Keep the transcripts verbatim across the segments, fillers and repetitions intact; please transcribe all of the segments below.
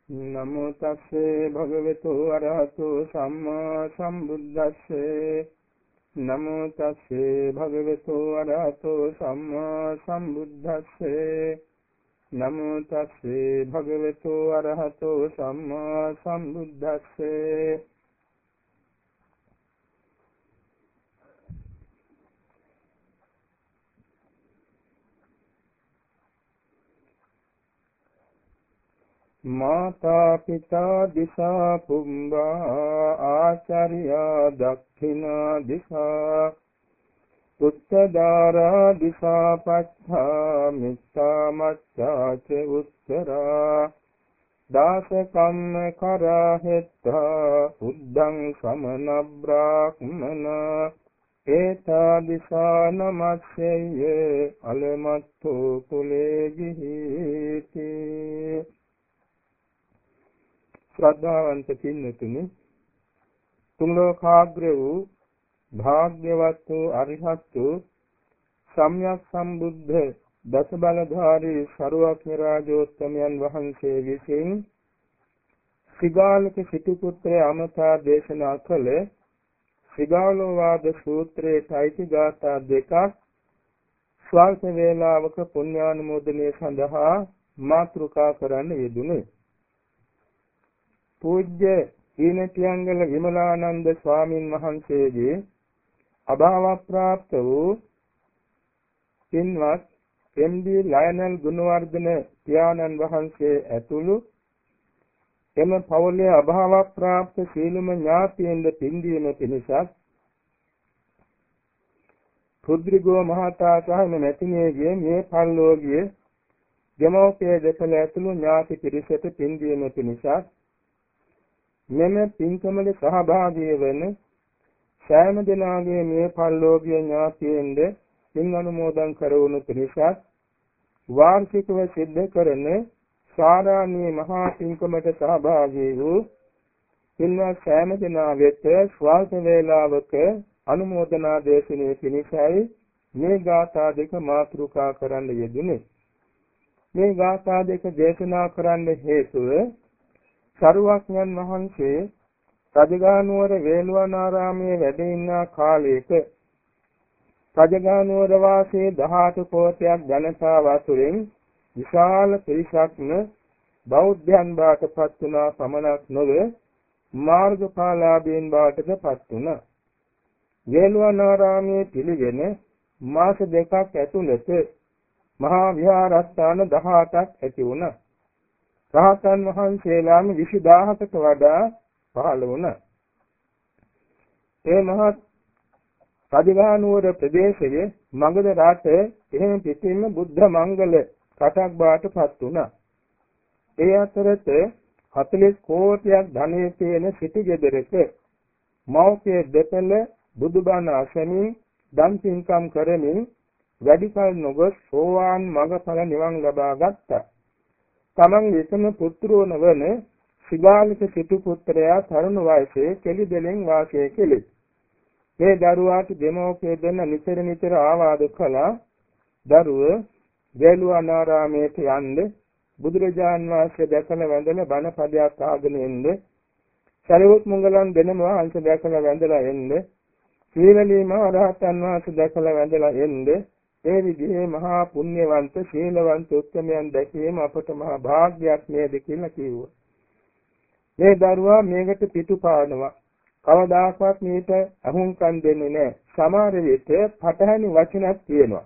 නමෝ තස්සේ භගවතු අරහතු සම්මා සම්බුද්දස්සේ නමෝ තස්සේ භගවතු අරහතු සම්මා සම්බුද්දස්සේ නමෝ තස්සේ භගවතු අරහතු සම්මා සම්බුද්දස්සේ මාතා පිතා දිසා පුම්බා ආචාර්යා දක්ඛිනා දිසා උත්තදාරා දිසා පච්ඡා මිත්තා මච්ඡාච උත්තරා දාස කම්ම කරහෙත්තා උද්දං සමන බ්‍රාහ්මන ඒතා දිසා නමස්සෙය අලමත්තු කුලේ ගිහිති. ශ්‍රද්ධාවන්ත පින්නතුනි, තුන් ලෝකාග්‍ර වූ භාග්‍යවත් වූ අරිහත් වූ සම්්‍යක් සම්බුද්ධ දස බලධාරී සරුවක්ඥ රාජෝත්තමයන් වහන්සේ විසින් සිගාලක සිටු පුත්‍රය අමතා දේශනා කළ සිගාලෝවාද සූත්‍රයේ තයිති ගාථා දෙකක් ස්වල්ප වේලාවක පුණ්‍යානුමෝදනය සඳහා මාතෘකා කරන්න යෙදුනේ. පූජ්‍ය ඊනටියංගල විමලානන්ද ස්වාමින් වහන්සේගේ අභාව ප්‍රාප්ත වූ පින්වත් එම් ඩී ලයනල් ගුණවර්ධන පියාණන් වහන්සේ ඇතුළු එම පවුලේ අභාව ප්‍රාප්ත සීලම ඥාතීන්ද පින්දීම පිණිසත් රුද්‍රිගෝ මහතා සහ මෙතිණියගේ මේ පල්ලෝගිය දෙමෝපිය දෙපළ ඇතුළු ඥාති පිරිසට පින්දීම පිණිසත් මෙම පින්කමට සහභාගී වන සෑම දෙනාගේ මේ පල්ලෝකීය ඥාතීන්ද පින් අනුමෝදන් කරවනු පිණිසත් වාර්ෂිකව සිද්ධ කරන සාරාණී මහා පින්කමට සහභාගී වූ පින්වත් සෑම දෙනා වෙත ස්වල්ප වේලාවක අනුමෝදනා දේශනාවේ පිණිසයි මේ ගාථා දෙක මාතෘකා කරන්න යෙදුනේ. මේ ගාථා දෙක දේශනා කරන්න හේතුව සරුවක්ඥන් වහන්සේ රජගහනුවර වේළුවනාරාමයේ වැඩ ඉන්න කාලයක රජගහනුවර වාසී දහඅට කෝටියක් ජනතාව අතුරින් විශාල පිරිසක්ම බෞද්ධයන් බවට පත් වුණා පමණක් නොව මාර්ගඵලාභීන් බවට පත් වුණා. වේළුවනාරාමයේ පිළිගෙන මාස දෙකක් ඇතුළත මහා විහාරස්ථාන දහඅටක් ඇති වුණා. රහතන් වහන්සේලාම විසිදාහකට වඩා පහළ වුණා. ඒ මහත් රජගහනුවර ප්‍රදේශයේ මගධ රට එහෙම පිටින්ම බුද්ධ මංගල රටක් බවට පත් වුණා. ඒ අතරත හතළිස් කෝටියක් ධනෙ තියෙන සිටි ගෙදරක මෞඛ්‍ය දෙපළ බුදුබණ අසමින් දන් පින්කම් කරමින් වැඩි කල නොගොස් සෝවාන් මඟඵල නිවන් ලබා ගත්තා. තමන්ගේ එකම පුත්‍රයෝන වන සිගාලික සිටු පුත්‍රයා තරුණ වයසේ කෙලිදෙලෙන් වාසය කෙළේ. මේ දරුවාට දෙමෝපිය දෙන්න නිතර නිතර ආවාද කළා. දරුව වේළුවනාරාමයට යන්න බුදුරජාන් වහන්සේ දැකලා වැඳලා බණ පදයක් ආගෙන එන්න. සරියුත් මුගලන් දෙනම වහන්සේ දැකලා වැඳලා එන්න. සීලලී මහ රහතන් වහන්සේ දැකලා වැඳලා එන්න. ඒ විදිහේ මහා පුණ්‍යවන්ත සීලවන්ත උත්තමයන් දැකීම අපට මහා භාග්‍යයක් නේද කියලා කිව්වා. මේ දරුවා මේකට පිටුපානවා. කවදාකවත් මේට අහුම්කම් දෙන්නේ නැහැ. සමහර විට පටහැනි වචනක් තියෙනවා.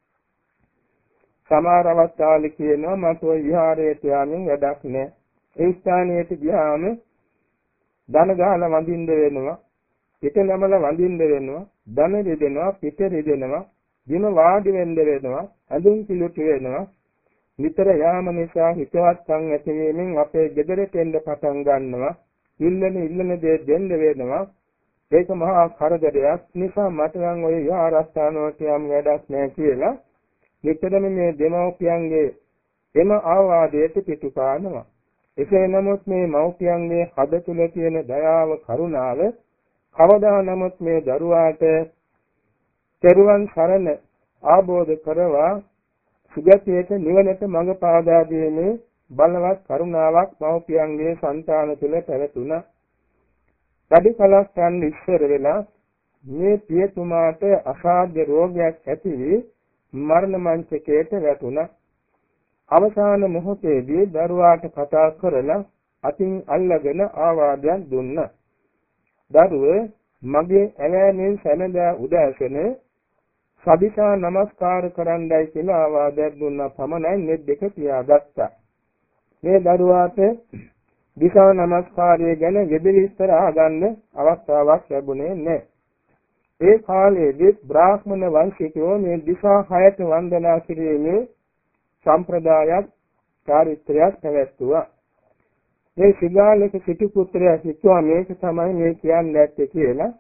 සමහර අවස්ථාවල කියනවා මට ওই විහාරයට යමින් වැඩක් නැහැ. ඒ ස්ථානයට ගියාම ධන ගහලා වඳින්න වෙනවා. පිට නමල වඳින්න වෙනවා. ධන රිදෙනවා, පිට රිදෙනවා. දින වාඩි වෙන්න වෙනවා, අඳුන් පිළිටු වෙනවා. නිතර යාම නිසා හිතවත්කම් ඇතිවීමෙන් අපේ ගෙදරට එන්න පටන් ගන්නවා. ඉල්ලන ඉල්ලන දේ දෙන්න වෙනවා. ඒක මහා කරදරයක් නිසා මට නම් ওই විහාරස්ථාන වලට යම් වැඩක් නැහැ කියලා නිතරම මේ දෙමව්පියන්ගේ එම ආවාදයට පිටුපානවා. එසේ නමුත් මේ මව්පියන්ගේ හද තුල තියෙන දයාව කරුණාව කවදා නමුත් මේ දරුවාට තෙරුවන් සරණ ආબોධ කරවා සුගතියට නිවනට මඟ පාදා දීමේ බලවත් කරුණාවක් මව්පියන්ගේ సంతාන තුළ පැවතුණා. වැඩි කලක් යන ඉස්සර වෙලා මේ පියතුමාට අසාධ්‍ය රෝගයක් ඇති වී මරණ මංචකයට වැටුණා. අවසාන මොහොතේදී දරුවාට කතා කරලා අතින් අල්ලගෙන ආවාදයක් දුන්නා. දරුවේ මගේ ඇවෑමෙන් සැනදා උදෑසන සදිසා නමස්කාර කරන්නයි කියලා ආවාදයක් දුන්නා. පමණයි මෙත් දෙක තියාගත්තා. මේ දරුවාට දිසා නමස්කාරය ගැන විවිධ අහගන්න අවස්ථාවක් ලැබුණේ නැහැ. ඒ කාලයේදී බ්‍රාහ්මණ වංශිකයෝ මේ දිසා හයට වන්දනා කිරීමේ සම්ප්‍රදායක් චාරිත්‍රයක් පැවැත්වුවා. මේ සිගාලක සිටු පුත්‍රයා හිතුවා මේක තමයි මේ කියන්නේ නැත්තේ කියලා.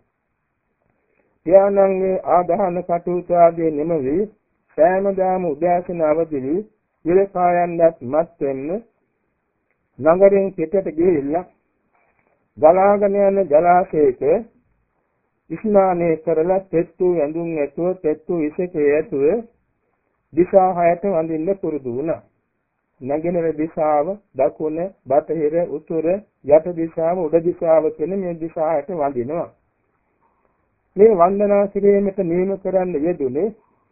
ධානංගේ ආදාන කටයුතු ආදී නෙමෙයි සෑමදාම උදෑසන අවදිවි විලකායන්වත් මත් වෙන්න නගරෙන් පිටට ගිහිල්ලා ගලාගෙන යන ජලාශයක ස්නානය කරලා තෙත්තු ඇඳුම් ඇතුව තෙත්තු ඉසකේ ඇතුව දිසා හයට වඳින්න පුරුදු වුණා. නැගෙනහිර දිශාව, දකුණ, බටහිර, උතුර, යට දිශාව, උඩ දිශාව කියන මේ දිසා හයට වඳිනවා. මේ වන්දනා කිරීමට නියම කරන්න යෙදුනේ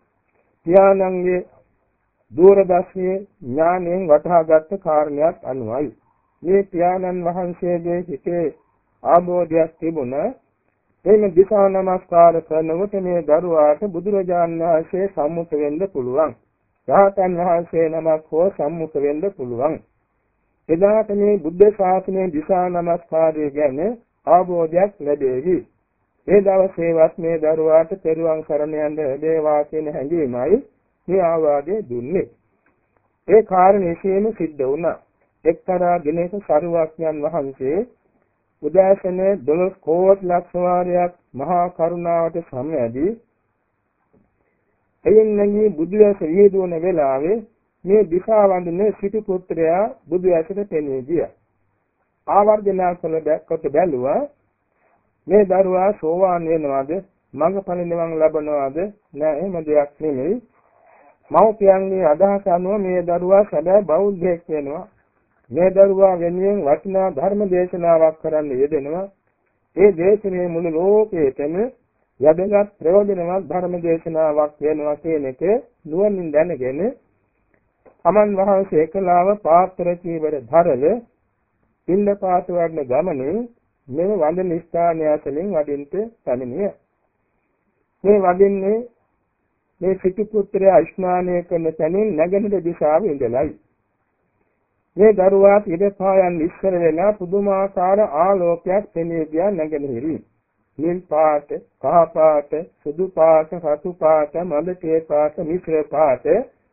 ධානංගේ දූරදර්ශී ඥාණයෙන් වටහාගත් කාරණයක් අනුවයි. මේ ධානන් වහන්සේගේ හිතේ ආબોධයක් තිබුණා. එයින් දිසා නමස්කාර කරනකොට මේ දරුවාට බුදුරජාණන් වහන්සේ සම්මුඛ වෙන්න පුළුවන්. රහතන් වහන්සේ නමක් හෝ සම්මුඛ වෙන්න පුළුවන්. එදාට මේ බුද්ධ ශාසනයේ දිසා නමස්කාරය ගැන ආબોධයක් ලැබෙවි. ඒ දවසේවත් මේ දරුවාට පෙරුවන් සරණ යන්න ලැබේවා කියන හැඟීමයි මේ ආවාදයේ දුන්නේ. ඒ කාරණේශීම සිද්ධ වුණා. එක්තරා දිනක සරුවක්ඥන් වහන්සේ උදෑසන දොළොස් කෝටි ලක්ෂ වාරයක් මහා කරුණාවට සමවැදී එයින් නැගී බුදු ඇස විහිදුවන වෙලාවේ මේ දිසා වඳින සිටු පුත්‍රයා බුදු ඇසට පෙනී ගියා. ආවර්ජනා කළ දැක්කොට බැලුවා මේ දරුවා සෝවාන් වෙනවද මඟඵල නිවන් ලබනවද නෑ එහෙම දෙයක් නෙමෙයි. මව්පියන්ගේ අදහස අනුව මේ දරුවා සැබෑ බෞද්ධයෙක් වෙනවා. මේ දරුවා වෙනුවෙන් වටිනා ධර්ම දේශනාවක් කරන්න යෙදෙනවා. ඒ දේශනාවේ මුළු ලෝකයේම යදගත් ප්‍රයෝජනවත් ධර්ම දේශනාවක් වෙනවා කියන එක නුවණින් දැනගෙන අමන් වහන්සේ එකලාව පාත්‍ර චීවර ධරල පින්ඩපාත වඩන ගමනේ මේ වන්දන ස්ථානය අතරින් වඩින්ට පැමිණිය. මේ වදින්නේ මේ සිටු පුත්‍රයා ස්නානය කරන තැනින් නැගෙනහිර දිශාවේ ඉඳලායි. මේ දරුවා ඉදපායන් ඉස්සර වෙලා පුදුමාකාර ආලෝකයක් පෙනී ගියා නැගෙනහිරින්. නිල් පාට, කහ පාට, සුදු පාට, රතු පාට, මද තේ පාට, මිශ්‍ර පාට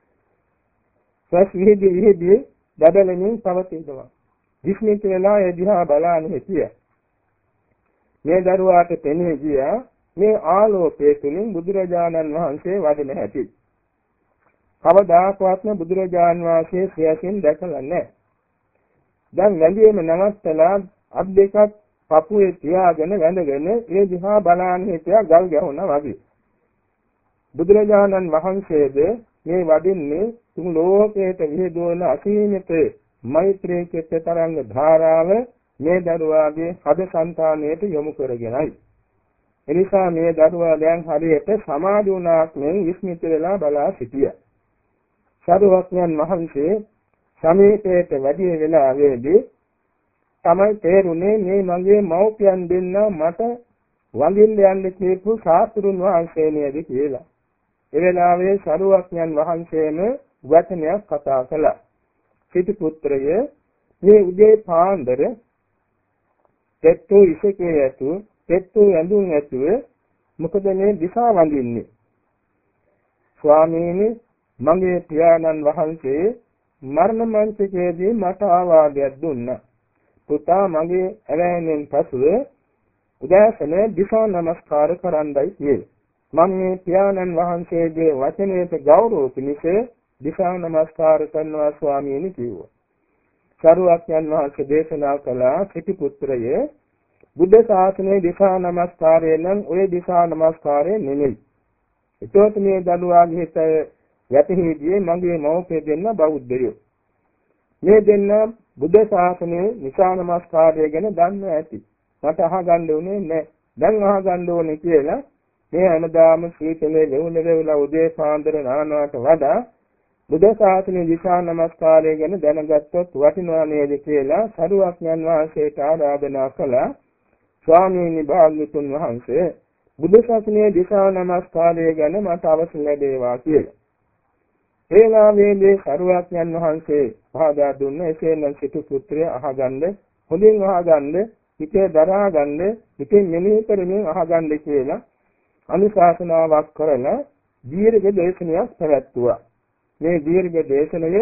සස්විදි විහිදි දඩලමින් පවතිනවා. විස්මිත වෙලා ඒ දිහා බලාගෙන හිටියා. මේ දරුවාට පෙනී ගියා මේ ආලෝකයේ තුලින් බුදුරජාණන් වහන්සේ වදින හැටි. කවදාකවත්ම බුදුරජාණන් වහන්සේ සියසින් දැකලා නැහැ. දැන් වැඳීම නවත්තලා අත් දෙකක් පපුවේ තියාගෙන වැඳගෙන ඒ දිහා බලාගෙන හිටියා ගල් ගැහුණා වගේ. බුදුරජාණන් වහන්සේද මේ වදින්නේ තුන් ලෝකයට විහිදුවන අසීමිත මෛත්‍රී චිත්ත තරංග ධාරාව මේ දරුවාගේ හද సంతානයට යොමු කරගෙනයි. එනිසා මේ දරුවා දැන් හරියට සමාධි වුණාක් මෙන් විස්මිත වෙලා බලා සිටියා. සරුවක්ඥන් වහන්සේ සමීපයට වැඩි වෙලාවේදී තමයි තේරුනේ මේ මගේ මව්පියන් දෙන්න මට වඳින්න යන්න කියපු ශාස්ත්‍රුන් වහන්සේ නේද කියලා. ඒ වෙලාවේ සරුවක්ඥන් වහන්සේම වචනයක් කතා කළා. සිටු පුත්‍රය මේ උදේ පාන්දර තෙත්තු ඉසකේ ඇතු තෙත්තු ඇඳුම් ඇතුව මොකද මේ දිසා වඳින්නේ? ස්වාමීනි මගේ පියාණන් වහන්සේ මරණ මංචකයේදී මට ආවාදයක් දුන්නා. පුතා මගේ ඇවෑමෙන් පසුව උදෑසන දිසා නමස්කාර කරන්නයි කියේ. මම මේ පියාණන් වහන්සේගේ වචනයට ගෞරව පිණිස දිසා නමස්කාර කරනවා ස්වාමීනි කිව්වා. සරුවක්ඥන් වහන්සේ දේශනා කළ සිටු පුත්‍රය බුද්ධ ශාසනයේ දිසා නමස්කාරය නම් ඔය දිසා නමස්කාරය නෙමෙයි. ඒකත් මේ දරුවාගේ හිත යටිහිදී මගේ මව්පිය දෙන්න බෞද්ධයෝ. මේ දෙන්න බුද්ධ ශාසනයේ නිසා නමස්කාරය ගැන දන්නවා ඇති. මට අහගන්න උනේ නැහැ. දැන් අහගන්න ඕනේ කියලා මේ හැමදාම සීතලේ ලෙවුන ලෙවලා උදේ පාන්දර නානවට වඩා බුද්ධ ශාසනයේ නිසා නමස්කාරය ගැන දැනගත්තොත් වටිනවා නේද කියලා සරුවක්ඥන් වහන්සේට ආරාධනා කළා. ස්වාමීනි භාග්‍යතුන් වහන්සේ බුද්ධ ශාසනයේ නිසා නමස්කාරය ගැන මට අවසර ලැබේවා කියලා. ඒලාවේදී සරුවක්ඥන් වහන්සේ පහදා දුන්න එසේනම් සිටු පුත්‍රය අහගන්න හොඳින් අහගන්න හිතේ දරාගන්න හිතේ මෙනෙහි කරමින් අහගන්න කියලා අනුශාසනාවක් කරලා දීර්ඝ දේශනයක් පැවැත්තුවා. මේ දීර්ඝ දේශනයේ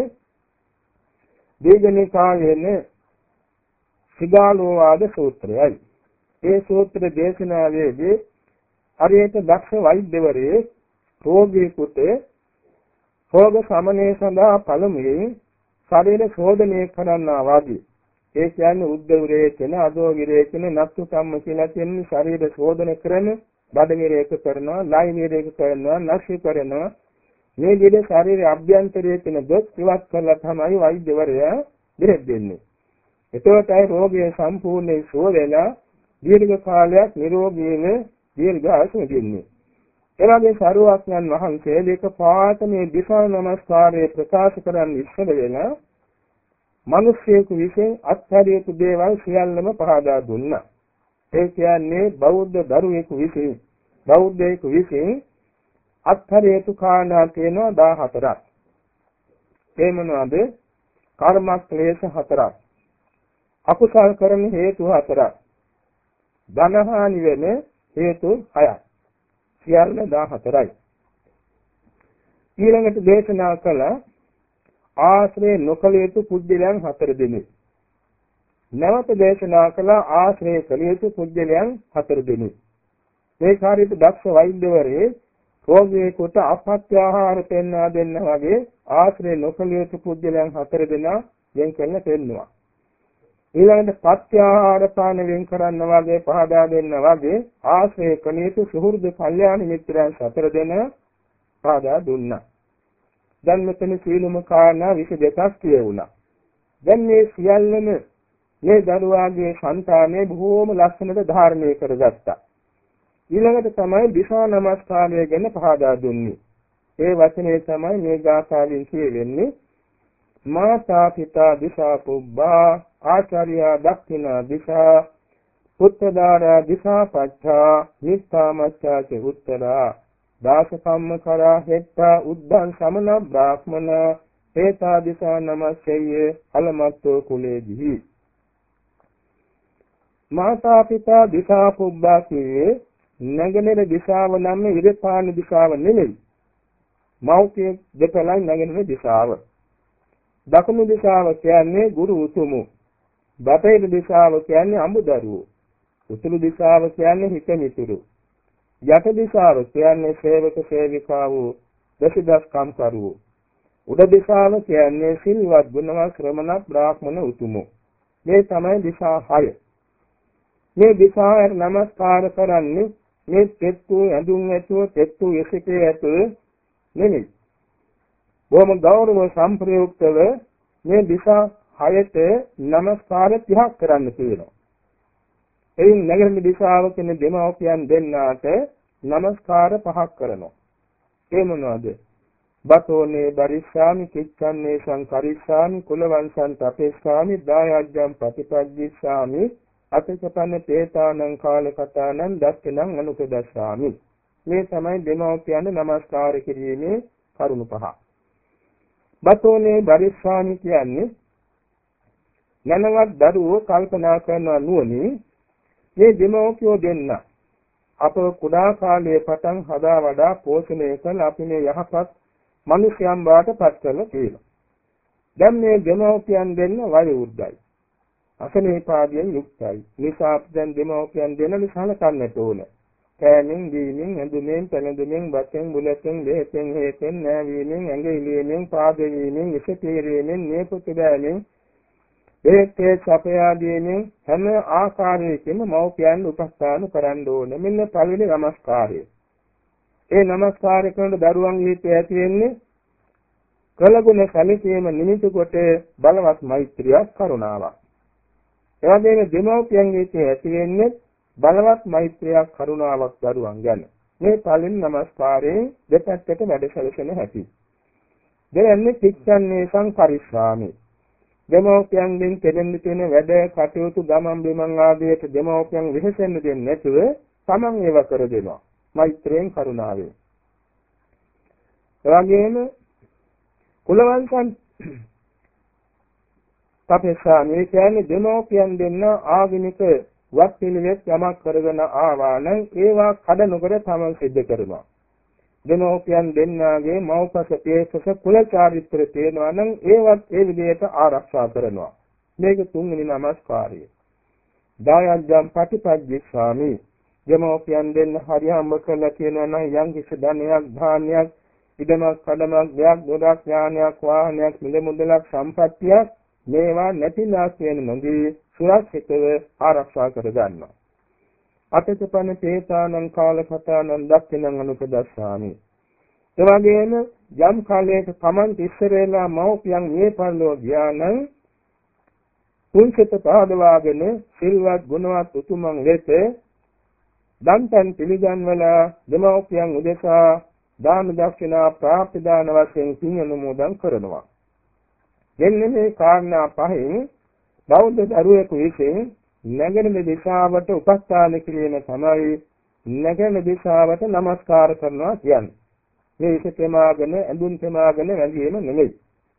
දීඝනිකායේ සිගාලෝවාද සූත්‍රයයි. ඒ සූත්‍ර දේශනාවේදී හරියට දක්ෂ වෛද්‍යවරේ රෝගීකුට රෝග සමනය සඳහා පළමුවෙන් ශරීර ශෝධනය කරන්නා වගේ. ඒ කියන්නේ උද්දවරේචන, අදෝගිරේචන, නත්තු කම්ම කියලා කියන ශරීර ශෝධන කරන බඩගිරේක කරනවා, ලයිවිරේක කරනවා, නැසි කරනවා. මේ විදිහට ශරීරයේ අභ්‍යන්තරයේ තියෙන දොස් ඉවත් කරලා තමයි වෛද්‍යවරයා බෙහෙත් දෙන්නේ. එතකොටයි රෝගය සම්පූර්ණයෙන් සුව වෙලා දීර්ඝ කාලයක් නිරෝගීව දීර්ඝායුෂ විඳින්නේ. එවැගේ සරුවක්ඥන් වහන්සේ දෙක පාත මේ දිසා නමස්කාරයේ ප්‍රකාශ කරන්න ඉස්සර වෙලා මිනිස්සෙකු විසින් අත්හැරිය යුතු දේවල් සියල්ලම පහදා දුන්නා. ඒ කියන්නේ බෞද්ධ දරුවෙකු විසින් බෞද්ධයෙකු විසින් අත්හැරිය යුතු කාරණා තියෙනවා දහහතරක්. ඒ මොනවාද? කර්ම ක්ලේශ හතරක්. අකුසල් කරන හේතු හතරක්. ධනහානි වෙන හේතු හයක්. සියල්ල දහහතරයි. ඊළඟට දේශනා කළ ආශ්‍රය නොකළ යුතු පුජ්‍යලයන් හතර දෙනෙක්. නැවත දේශනා කළ ආශ්‍රය කළ යුතු පුජ්‍යලයන් හතර දෙනෙක්. මේ කාර්යයට දක්ෂ වෛද්‍යවරේ රෝගියෙකුට අපත්‍ය ආහාර පෙන්වා දෙන්න වගේ ආශ්‍රය නොකළ යුතු පුජ්‍යලයන් හතර දෙනා වෙන් කරලා පෙන්නවා. ඊළඟට පත්‍ය ආහාර පාන වෙන් කරන්න වගේ පහදා දෙන්න වගේ ආශ්‍රය කළ යුතු සුහෘද කල්යාණ මිත්‍රයන් හතර දෙනා පහදා දුන්නා. දැන් මෙතන සීලම කාරණා විශ් දෙකක් කියවුණා. දැන් මේ සියල්ලම මේ දරුවාගේ సంతානයේ බොහෝම ලස්සනට ධාරණය කරගත්තා. ඊළඟට තමයි දිසා නමස්කාරය ගැන පහදා දුන්නේ. ඒ වචනේ තමයි මේ ගාථාවෙන් කියවෙන්නේ. මාතා පිතා දිසා පුබ්බා ආචාර්යා දක්ඛිනා දිසා පුත්තදාරා දිසා පච්චා නිස්සාමච්ඡාච උත්තරා දාස කම්ම කරා හෙත්තා උද්දං සමන බ්‍රාහ්මන හේතා දිසා නමස්සෙය අලමත්තෝ කුලේදී. මාතා පිතා දිසා පුබ්බා කියේ නැගෙනහිර දිශාව නම් ඉරපාන දිශාව නෙමෙයි. මෞඛ්‍ය දෙපළයි නැගෙනහිර දිශාව. දකුණු දිශාව කියන්නේ ගුරු උතුමු. බටහිර දිශාව කියන්නේ අමුදරුවෝ. උතුරු දිශාව කියන්නේ හිත මිතුරු. යට දිශාව කියන්නේ සේවක සේවිකාවෝ දසදස් කම්කරුවෝ. උඩ දිශාව කියන්නේ සිල්වත් ගුණවත් ශ්‍රමණ බ්‍රාහ්මණ උතුමෝ. මේ තමයි දිශා හය. මේ දිශාවට නමස්කාර කරන්නේ මේ තෙත්තු ඇඳුම් ඇතුව තෙත්තු යසිතේ ඇතුව නෙමෙයි. බොහොම ගෞරව සම්ප්‍රයුක්තව මේ දිශා හයට නමස්කාර තිහක් කරන්න තියෙනවා. එයින් නැගෙනහිර දිශාව කියන දෙමව්පියන් දෙන්නාට නමස්කාර පහක් කරනවා. ඒ මොනවද? බතෝනේ බරිස්සාමි කිච්ඡන්නේ සංකරිස්සාමි කුලවංශං තපෙස්සාමි දායජ්ජං ප්‍රතිපජ්ජිස්සාමි අතචපන්න තේතානං කාලකතානං දස්සනං අනුපදස්සාමි. මේ තමයි දෙමව්පියන් නමස්කාර කිරීමේ කරුණු පහ. බතෝනේ බරිස්සාමි කියන්නේ නැනවත් දරුවෝ කල්පනා කරනවා නුවණින් මේ දෙමව්පියෝ දෙන්න අප කුඩා කාලයේ පටන් හදා වඩා පෝෂණය කළ අපි මේ යහපත් මිනිසයන් බවට පත් කරලා තියෙනවා. දැන් මේ දෙමව්පියන් දෙන්න වයෝවෘද්ධයි. අසනීපාදියෙන් යුක්තයි. නිසා දැන් දෙමව්පියන් දෙන්න සලකන්නට ඕන. කෑමෙන්, දීමෙන්, ඇඳුමෙන්, පැළඳුමෙන්, බතෙන්, බුලතෙන්, දෙහෙතෙන්, හේතෙන්, නෑවීමෙන්, ඇඟ ඉලීමෙන්, පාද වීමෙන්, ඉසතීරීමෙන්, නේපුතු බෑමෙන්, ඒකේ සපයාදීමෙන් හැම ආකාරයකින්ම මව්පියන් උපස්ථාන කරන්න ඕන. මෙන්න පළවෙනි නමස්කාරය. ඒ නමස්කාරය කරන දරුවන්ගේ හිතේ ඇති වෙන්නේ කළගුණ සැලකීම නිමිති කොට බලවත් මෛත්‍රියක් කරුණාවක්. ඒ වගේම දෙමව්පියන්ගේ ඇති වෙන්නේ බලවත් මෛත්‍රියක් කරුණාවක් දරුවන් ගැන. මේ පළවෙනි නමස්කාරයේ දෙපැත්තට වැඩ සැලසෙන හැටි. දෙවැන්නේ පිච්ඡන්නේ සංකරිස්සාමි. දෙමව්පියන්ගෙන් කෙරෙන්න තියෙන වැඩ කටයුතු ගමන් බිමන් ආදියට දෙමව්පියන් විහිසෙන්න දෙන්නේ නැතුව තමන් ඒව කර දෙනවා. මෛත්‍රියෙන් කරුණාවෙන්. එවැගේම කුලවන්තන් තපස්සාමි කියන්නේ දෙමව්පියන් දෙන්න ආගමික වත් පිළිවෙත් යමක් කරගෙන ආවා නම් ඒවා කඩ නොකර තමන් සිද්ධ කරනවා. දෙමව්පියන් දෙන්නාගේ මව්පස පියසස කුල චාරිත්‍ර තියෙනවා නම් ඒවත් ඒ විදිහට ආරක්ෂා කරනවා. මේක තුන්වෙනි නමස්කාරය. දායජ්ජම් පටිපජ්ජිස්සාමි. දෙමව්පියන් දෙන්න හරියම්බ කරලා කියනවා නම් යම් කිසි ධනයක් ධාන්‍යයක් ඉදමක් කඩමක් දෙයක් දොරක් ඥානයක් වාහනයක් මිල මුදලක් සම්පත්තියක් මේවා නැතිලා කියන නොදී සුරක්ෂිතව ආරක්ෂා කර ගන්නවා. අතචපන තේතානං කාලකතානං දක්ඛිනං අනුපදස්සාමි. ඒ වගේම යම් කාලයක Taman ඉස්සරේලා මව්පියන් මේ පරිලෝ ඥානං තුන්සිත පාදවාගෙන සිල්වත් ගුණවත් උතුමන් වෙත දන්තන් පිළිගන්වලා දෙමව්පියන් උදෙසා දාන දක්ෂිනා ප්‍රාප්තිදාන වශයෙන් පින් අනුමෝදන් කරනවා. දෙන්නේ මේ කාරණා පහෙන් බෞද්ධ දරුවෙකු විසින් නැගෙන දිශාවට උපස්ථාන කිරීම තමයි නැගෙන දිශාවට নমස්කාර කරනවා කියන්නේ. මේ ඉසතමාගෙන ඇඳුම් තමාගෙන වැඳීම නෙමෙයි.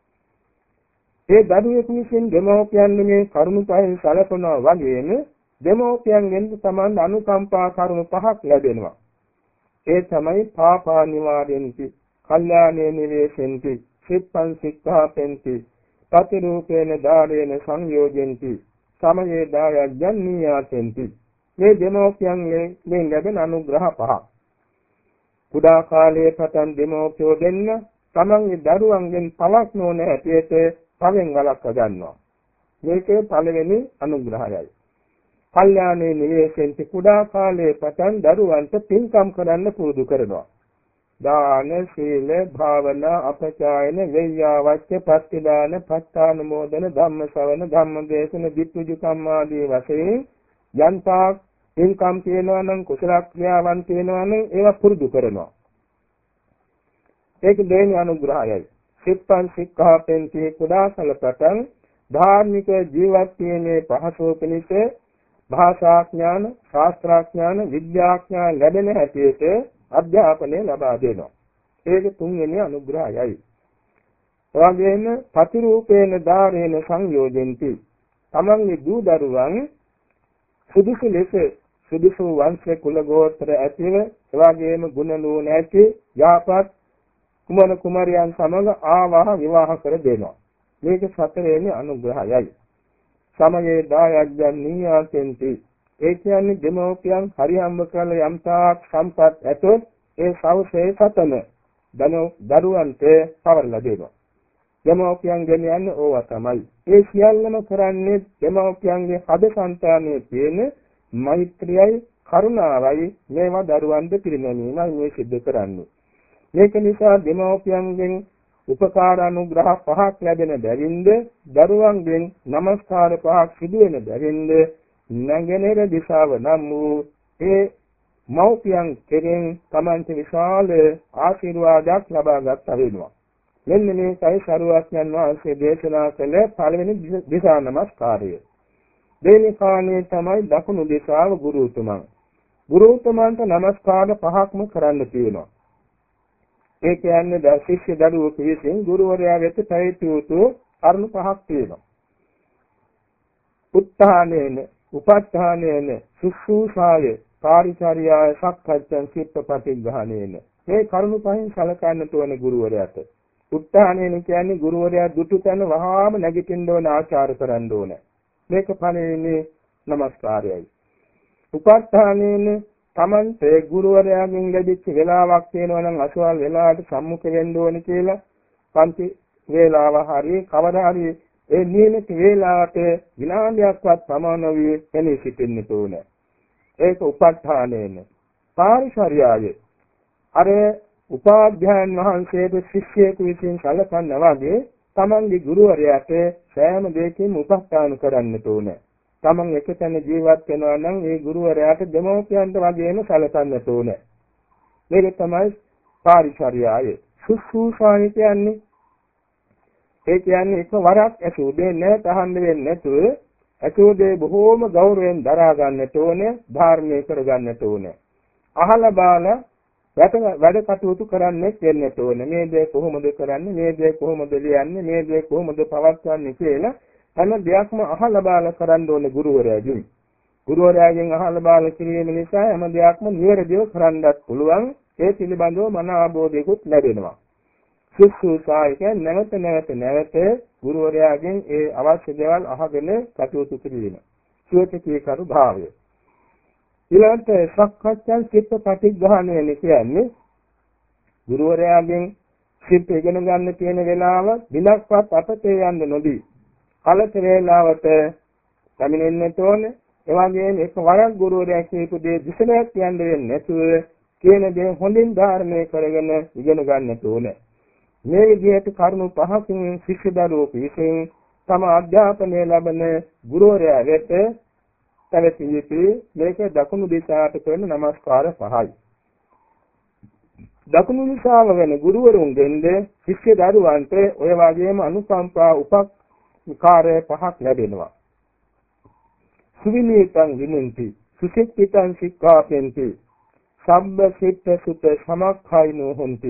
ඒ දරුවෙකු විසින් දෙමව්පියන් මේ කරුණු පහෙන් සැලකනවා වගේම දෙමව්පියන්ගෙන් සමාන අනුකම්පා කරුණු පහක් ලැබෙනවා. ඒ තමයි පාපා නිවාරෙන්ති, කල්යාණේ නිවේසෙන්ති, සිප්පං සික්ඛාපෙන්ති, පතිරූපේන දාරේන සංයෝජෙන්ති, සමයේ දායජ්ජන් නියාතෙන්ති. මේ දෙමෝපියන්ගෙන් ලැබෙන අනුග්‍රහ පහ. කුඩා කාලයේ පටන් දෙමෝපියෝ දෙන්න තමන්ගේ දරුවන්ගෙන් පළක් නොවන හැටියට පවෙන් වළක්ව ගන්නවා. මේකේ පළවෙනි අනුග්‍රහයයි. කල්යාණේ නිවේසෙන්ති කුඩා කාලයේ පටන් දරුවන්ට පින්කම් කරන්න පුරුදු කරනවා. දාන, සීල, භාවනා, අපචායන, වෙය්‍යාවච්ච, පස්තිදාන, පස්තානුමෝදන, ධම්ම ශ්‍රවණ, ධම්ම දේශන, විත්තුජ කම්මාදී වශයෙන් යන්තාක් පින්කම් තියෙනවා නම් කුසල ක්‍රියාවන් තියෙනවා නම් ඒවා පුරුදු කරනවා. ඒක දෙවෙනි අනුග්‍රහයයි. සිප්පං සික්ඛාපෙන්ති කුඩා කල පටන් ධාර්මික ජීවත් වීමේ පහසුව පිණිස භාෂා ඥාන, ශාස්ත්‍ර ඥාන, විද්‍යා ඥාන ලැබෙන හැටියට අධ්‍යාපනය ලබා දෙනවා. ඒක තුන්වෙනි අනුග්‍රහයයි. එවැගේම පතිරූපේන දාරේන සංයෝජෙන්ති. තමන්ගේ දූ දරුවන් සුදුසු ලෙස සුදුසු වංශ කුල ගෝත්‍ර ඇතිව එවැගේම ගුණ නුවණ ඇති යාපත් කුමන කුමාරයන් සමග ආවාහ විවාහ කර දෙනවා. මේක සතරවෙනි අනුග්‍රහයයි. සමයේ දායජ්ජන් නියාතෙන්ති. ඒ කියන්නේ දෙමෝපියන් හරියම්බ කළ යම්තාක් සම්පත් ඇතොත් ඒ සවසේ සතම දරුවන්ට පවරලා දෙනවා. දෙමෝපියන් ගෙනියන්නේ ඕවා තමයි. ඒ සියල්ලම කරන්නේ දෙමෝපියන්ගේ හද සංතානයේ තියෙන මෛත්‍රියයි කරුණාවයි මේවා දරුවන්ට පිරිනැමීමයි මේ සිද්ධ කරන්නේ. මේක නිසා දෙමෝපියන්ගෙන් උපකාර අනුග්‍රහ පහක් ලැබෙන බැවින්ද දරුවන්ගෙන් নমස්කාර පහක් සිදු වෙන බැවින්ද නැගෙනහිර දිශාව නම් වූ ඒ මෞපියන් කෙරෙන් තමන්ට විශාල ආශිර්වාදයක් ලබා ගන්නා වෙනවා. මෙන්න මේකයි සරුවඥන් වහන්සේ දේශනා කළ පළවෙනි දිශා නමස්කාරය. දෙවෙනි කාණේ තමයි දකුණු දිශාව ගුරු උතුමන්. ගුරු උතුමන්ට නමස්කාර පහක්ම කරන්න තියෙනවා. ඒ කියන්නේ ද ශිෂ්‍ය දරුවෙකු විසින් ගුරුවරයා වෙත පැවිදි යුතු කරුණු පහක් තියෙනවා. උත්තානේන, උපත්තානේන, සුසුසාය, කාර්යචර්යාය, සක්කච්ඡන්, චිත්තපටිග්‍රහණේන. මේ කරුණු පහෙන් සලකන්නට ඕන ගුරුවරයාට. උත්තානේන කියන්නේ ගුරුවරයා දුටු තැන වහාම නැගිටින්න ඕන, ආචාර කරන්න ඕන. මේක පළවෙනි නමස්කාරයයි. උපත්තානේන තමන්ට ගුරුවරයාගෙන් ලැබිච්ච වෙලාවක් තියෙනවා නම් අසවල් වෙලාවට සම්මුඛ වෙන්න ඕනේ කියලා පන්ති වේලාව හරිය කවර හරි ඒ නියමිත වේලාවට විනාඩියක්වත් ප්‍රමාණ නොවි එනි සිටින්න ඕනේ. ඒක උපත්ථානේන. පාරිශර්යාවේ අර උපාධ්‍යායන් වහන්සේට ශිෂ්‍යයෙකු විසින් සැලකනවා වගේ තමන්ගේ ගුරුවරයාට සෑම දෙයකින්ම උපස්ථාන කරන්නට ඕනේ. තමන් එකතැන ජීවත් වෙනවා නම් ඒ ගුරුවරයාට දෙමෝපියන්ට වගේම සැලකන්නට ඕනේ. මේක තමයි පාරිචර්යාය. සුසුසායි කියන්නේ ඒ කියන්නේ එක වරක් ඇසූ දෙ නැත අහන්න වෙන්නේ නැතුව ඇසූ දෙ බොහෝම ගෞරවයෙන් දරා ගන්නට ඕනේ, ධාර්මණය කර ගන්නට ඕනේ. අහලා බාලා වැඩ කටයුතු කරන්නේ වෙන්නට ඕනේ. මේ දේ කොහොමද කරන්නේ, මේ දේ කොහොමද ලියන්නේ, මේ දේ කොහොමද පවත්වන්නේ කියලා හැම දෙයක්ම අහලා බාලා කරන්න ඕනේ ගුරුවරයාගෙන්. ගුරුවරයාගෙන් අහලා බාලා කිරීම නිසා හැම දෙයක්ම නිවැරදිව කරන්නත් පුළුවන්. ඒ පිළිබඳව මන ආબોධයකුත් ලැබෙනවා. සුසුසායක නැවත නැවත නැවත ගුරුවරයාගෙන් ඒ අවශ්‍ය දේවල් අහගෙන කටයුතු කිරීම. සුවචිතී කරු භාවය. ඊළඟට සක්කච්ඡා චිත්ත ප්‍රතිග්‍රහණය කියන්නේ ගුරුවරයාගෙන් චිත්ත ඉගෙන ගන්න තියෙන වෙලාව දිනක්වත් අපතේ යන්න නොදී කලක වේලාවට පැමිණෙන්නට ඕනේ. ඒ වගේම එක වරක් ගුරුවරයා කියපු දේ දිසලයක් කියන්න වෙන්නේ නැතුව කියන දේ හොඳින් ධාරණය කරගෙන ඉගෙන ගන්නට ඕනේ. මේ විදිහට කරුණු පහකින් ශිෂ්‍ය දරුවෝ විසින් තම අධ්‍යාපනය ලබන ගුරුවරයා වෙත පැවැතියති. මේක දකුණු දිශාවට කරන නමස්කාර පහයි. දකුණු දිශාව වෙන ගුරුවරුන් දෙන්නේ ශිෂ්‍ය දරුවන්ට ඔය වගේම අනුකම්පා උපකාරය පහක් ලැබෙනවා. සුවිනීතං විමුක්ති සුසික්ඛිතං සික්ඛාපෙන්ති සබ්බ සිත්ත සුත සමක්ඛයිනෝ හොಂತಿ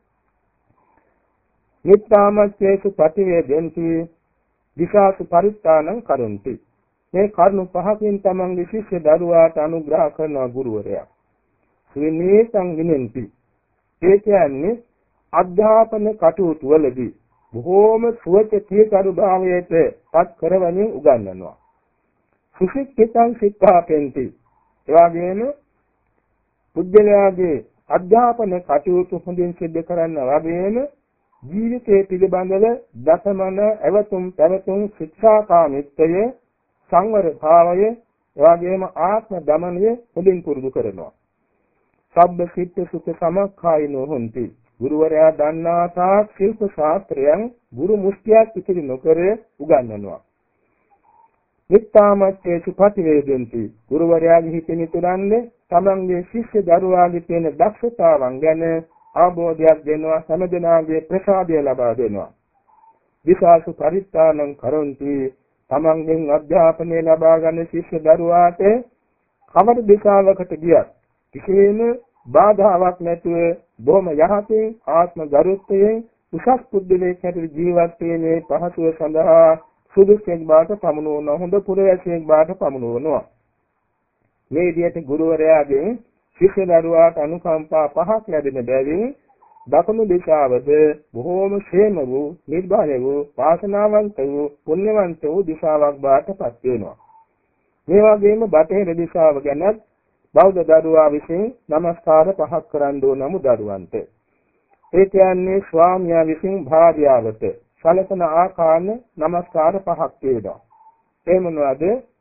නිත්තාමච්චේසු පටිවේදෙන්ති දිශාසු පරිත්තානං කරොන්ති. මේ කරුණු පහකින් තමන්ගේ ශිෂ්‍ය දරුවාට අනුග්‍රහ කරන ගුරුවරයා සුවිනීතං විමුක්ති ඒ කියන්නේ අධ්‍යාපන කටයුතු වලදී බොහෝම සුවචිතී කරු භාවයට පත් කරවමින් උගන්වනවා. සුසික්ඛිතං සික්ඛාපෙන්ති එවාගෙම පුද්ගලයාගේ අධ්‍යාපන කටයුතු හොඳින් සිදු කරන්න වගේම ජීවිතයේ පිළිබඳව දසමන අවතුම් පැවතුම් ශික්ෂාකාමීත්වය සංවර භාවය එවාගෙම ආත්ම දමනය හොඳින් පුරුදු කරනවා. සබ්බ සිත්ත සුඛ සමක්ඛායිනෝ හොಂತಿ ගුරුවරයා දන්නා තාක් ශිල්ප ශාස්ත්‍රයන් ගුරු මුස්තියක් ඉතිරි නොකර උගන්වනවා. නිත්තාමච්චේසු පටිවේදෙන්ති ගුරුවරයාගේ හිතින් ඉතුරන්නේ තමන්ගේ ශිෂ්‍ය දරුවාගේ තියෙන දක්ෂතාවන් ගැන අවබෝධයක් දෙනවා, සමදනාගේ ප්‍රසාදය ලබා දෙනවා. විශාසු පරිත්තානං කරොන්ති තමන්ගෙන් අධ්‍යාපනය ලබා ගන්න ශිෂ්‍ය දරුවාට කවර දිශාවකට ගියත් කිසිම බාධාවක් නැතුව බොහොම යහපින් ආත්ම ගරුත්වයෙන් උසස් පුද්ගලයෙක් හැටියට ජීවත් වීමේ පහසුව සඳහා සුදුසුකම් බාට පමුණුවන හොඳ පුරවැසියෙක් බාට පමුණුවනවා. මේ විදිහට ගුරුවරයාගෙන් ශිෂ්‍ය දරුවාට අනුකම්පා පහක් ලැබෙන බැවින් දකුණු දිශාවද බොහෝම ക്ഷേම වූ, නිර්භය වූ, වාසනාවන්ත වූ, පුණ්‍යවන්ත වූ දිශාවක් බාට පත් වෙනවා. මේ වගේම බටහිර දිශාව ගැනත් බෞද්ධ දරුවා විසින් নমස්කාර පහක් කරන්න ඕන නමු දරුවන්ට. ඒ කියන්නේ ස්වාමියා විසින් භාර්යාවට සලකන ආකාරන নমස්කාර පහක් තියෙනවා. ඒ මොනවාද?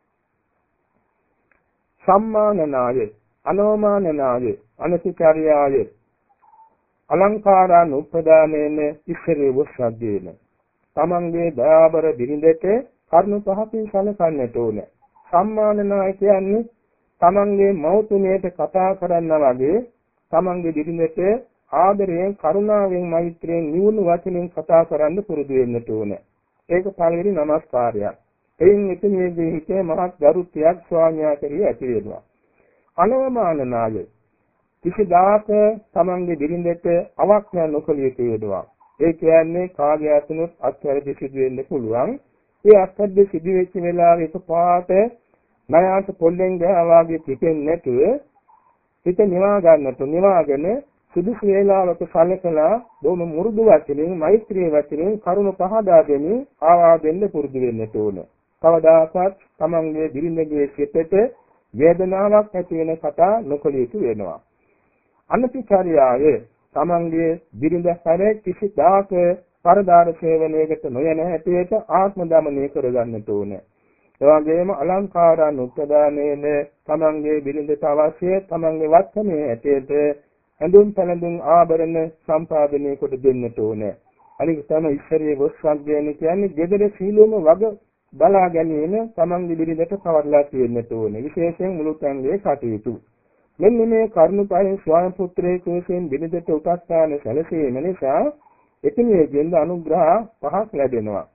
සම්මානනාය, අනෝමානනාය, අනතිචාර්යාය, අලංකාරාන උපදානේන ඉස්සරේ වස්සග්ගේන. තමන්ගේ දයාබර බිරිඳට කරුණු පහකින් සලකන්නට ඕන. සම්මානනාය කියන්නේ තමන්ගේ මෞතුමියට කතා කරනවා වගේ තමන්ගේ බිරිඳට ආදරයෙන්, කරුණාවෙන්, මෛත්‍රියෙන්, නිවුණු වචනෙන් කතා කරන්න පුරුදු වෙන්නට ඕන. ඒක පළවෙනි নমස්කාරයක්. එයින් එතුමියගේ හිතේ මහත් ගරුත්වයක් ස්වාමියා කෙරෙහි ඇති වෙනවා. අනවමානනාය කිසිදාක තමන්ගේ බිරිඳට අවඥා නොකළ යුතු වෙනවා. ඒ කියන්නේ කාගේ අතනොත් අත්වැරදි සිදු වෙන්න පුළුවන්. ඒ අත්වැරදි සිදු වෙච්ච වෙලාවෙ එකපාරට නයාට පොල්ලෙන් ගහවාගේ පිටෙන්නේ නැතුව හිත නිවා ගන්නට නිවාගෙන සුදුසු වේලාවක සැලකලා බොහොම මුරුදු වචනෙන්, මෛත්‍රී වචනෙන් කරුණ පහදා දෙමින් ආවා දෙන්න පුරුදු වෙන්නට ඕන. කවදාකවත් තමන්ගේ බිරිඳගේ සිතට වේදනාවක් ඇති වෙන කතා නොකළ යුතු වෙනවා. අනතිචාර්යාය තමන්ගේ බිරිඳ හැර කිසිදාක පරදාර සේවනයකට නොයන හැටියට ආත්ම දමනය කරගන්නට ඕනේ. එවැගේම අලංකාරානුපදානේන තමන්ගේ බිරිඳට අවශ්‍ය තමන්ගේ වස්ත්‍රයේ ඇටයට ඇඳුම් පැළඳුම් ආභරණ සම්පාදනය කොට දෙන්නට ඕනේ. අනික තමයි ඉස්සරේ වස්ත්‍රඥ කියන්නේ gedara සීලොම වග බලා ගැනීම තමන්ගේ බිරිඳට පවර්ලා තියෙන්නට ඕනේ. විශේෂයෙන් මුළුතැන්ගේ කටයුතු. මෙන්න මේ කරුණු පහෙන් ස්වාම පුත්‍රයෙක් වශයෙන් බිරිඳට උපස්ථාන සැලසීම නිසා එතුමියගෙන් අනුග්‍රහ පහක් ලැබෙනවා.